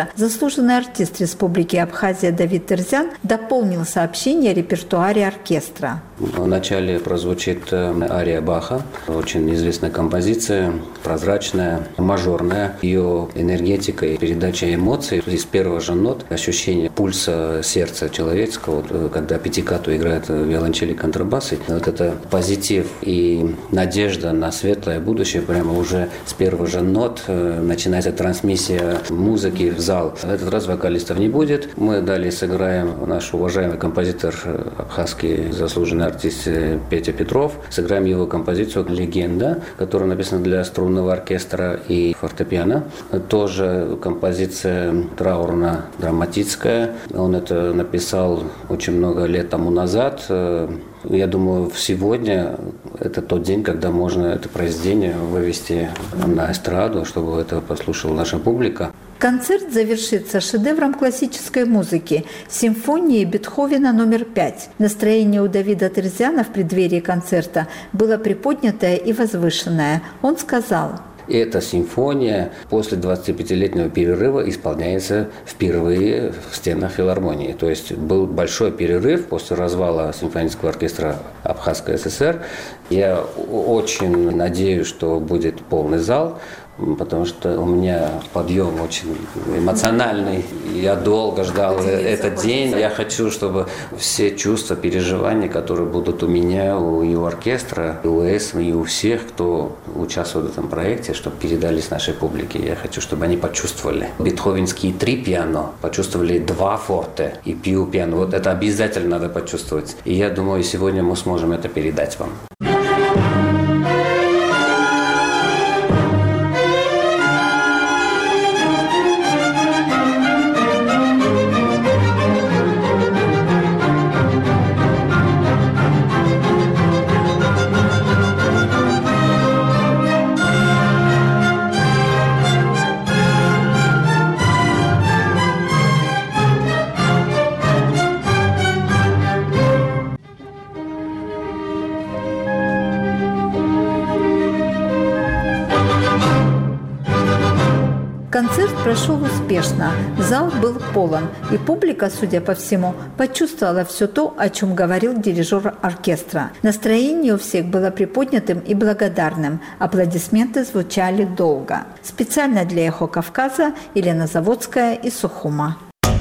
заслуженный артист Республики Абхазия Давид Терзян дополнил сообщение о репертуаре оркестра. Вначале прозвучит ария Баха, очень известная композиция, прозрачная, мажорная. Ее энергетика и передача эмоций из первых же нот, ощущение пульса сердца человеческого, когда пятикату играет виолончели, контрабасы. Вот это позитив и надежда на светлое будущее прямо уже с первых же нот начинается трансмиссия музыки в зал. В этот раз вокалистов не будет. Мы далее сыграем, наш уважаемый композитор, абхазский заслуженный артист Петя Петров, сыграем его композицию «Легенда», которая написана для струнного оркестра и фортепиано. Тоже композиция траурно-драматическая. Он это написал очень много лет тому назад. Я думаю, сегодня это тот день, когда можно это произведение вывести на эстраду, чтобы это послушала наша публика. Концерт завершится шедевром классической музыки – симфонией Бетховена номер 5. Настроение у Давида Терзяна в преддверии концерта было приподнятое и возвышенное. Он сказал: Эта симфония после 25-летнего перерыва исполняется впервые в стенах филармонии. То есть был большой перерыв после развала симфонического оркестра Абхазской ССР. Я очень надеюсь, что будет полный зал, потому что у меня подъем очень эмоциональный. Я долго ждал этот день. Я хочу, чтобы все чувства, переживания, которые будут у меня, и у оркестра, и у ЭСМ, и у всех, кто участвует в этом проекте, чтобы передались нашей публике. Я хочу, чтобы они почувствовали бетховенские 3 пиано, почувствовали 2 форте и пиу пиано. Вот это обязательно надо почувствовать. И я думаю, сегодня мы сможем это передать вам. Концерт прошел успешно, зал был полон, и публика, судя по всему, почувствовала все то, о чем говорил дирижер оркестра. Настроение у всех было приподнятым и благодарным, аплодисменты звучали долго. Специально для «Эхо Кавказа» Елена Заводская из Сухума.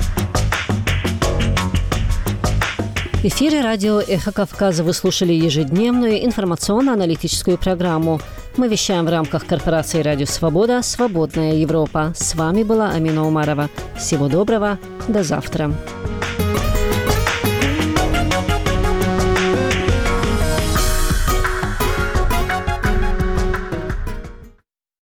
В эфире радио «Эхо Кавказа» вы слушали ежедневную информационно-аналитическую программу. Мы вещаем в рамках корпорации «Радио Свобода. Свободная Европа». С вами была Амина Умарова. Всего доброго. До завтра.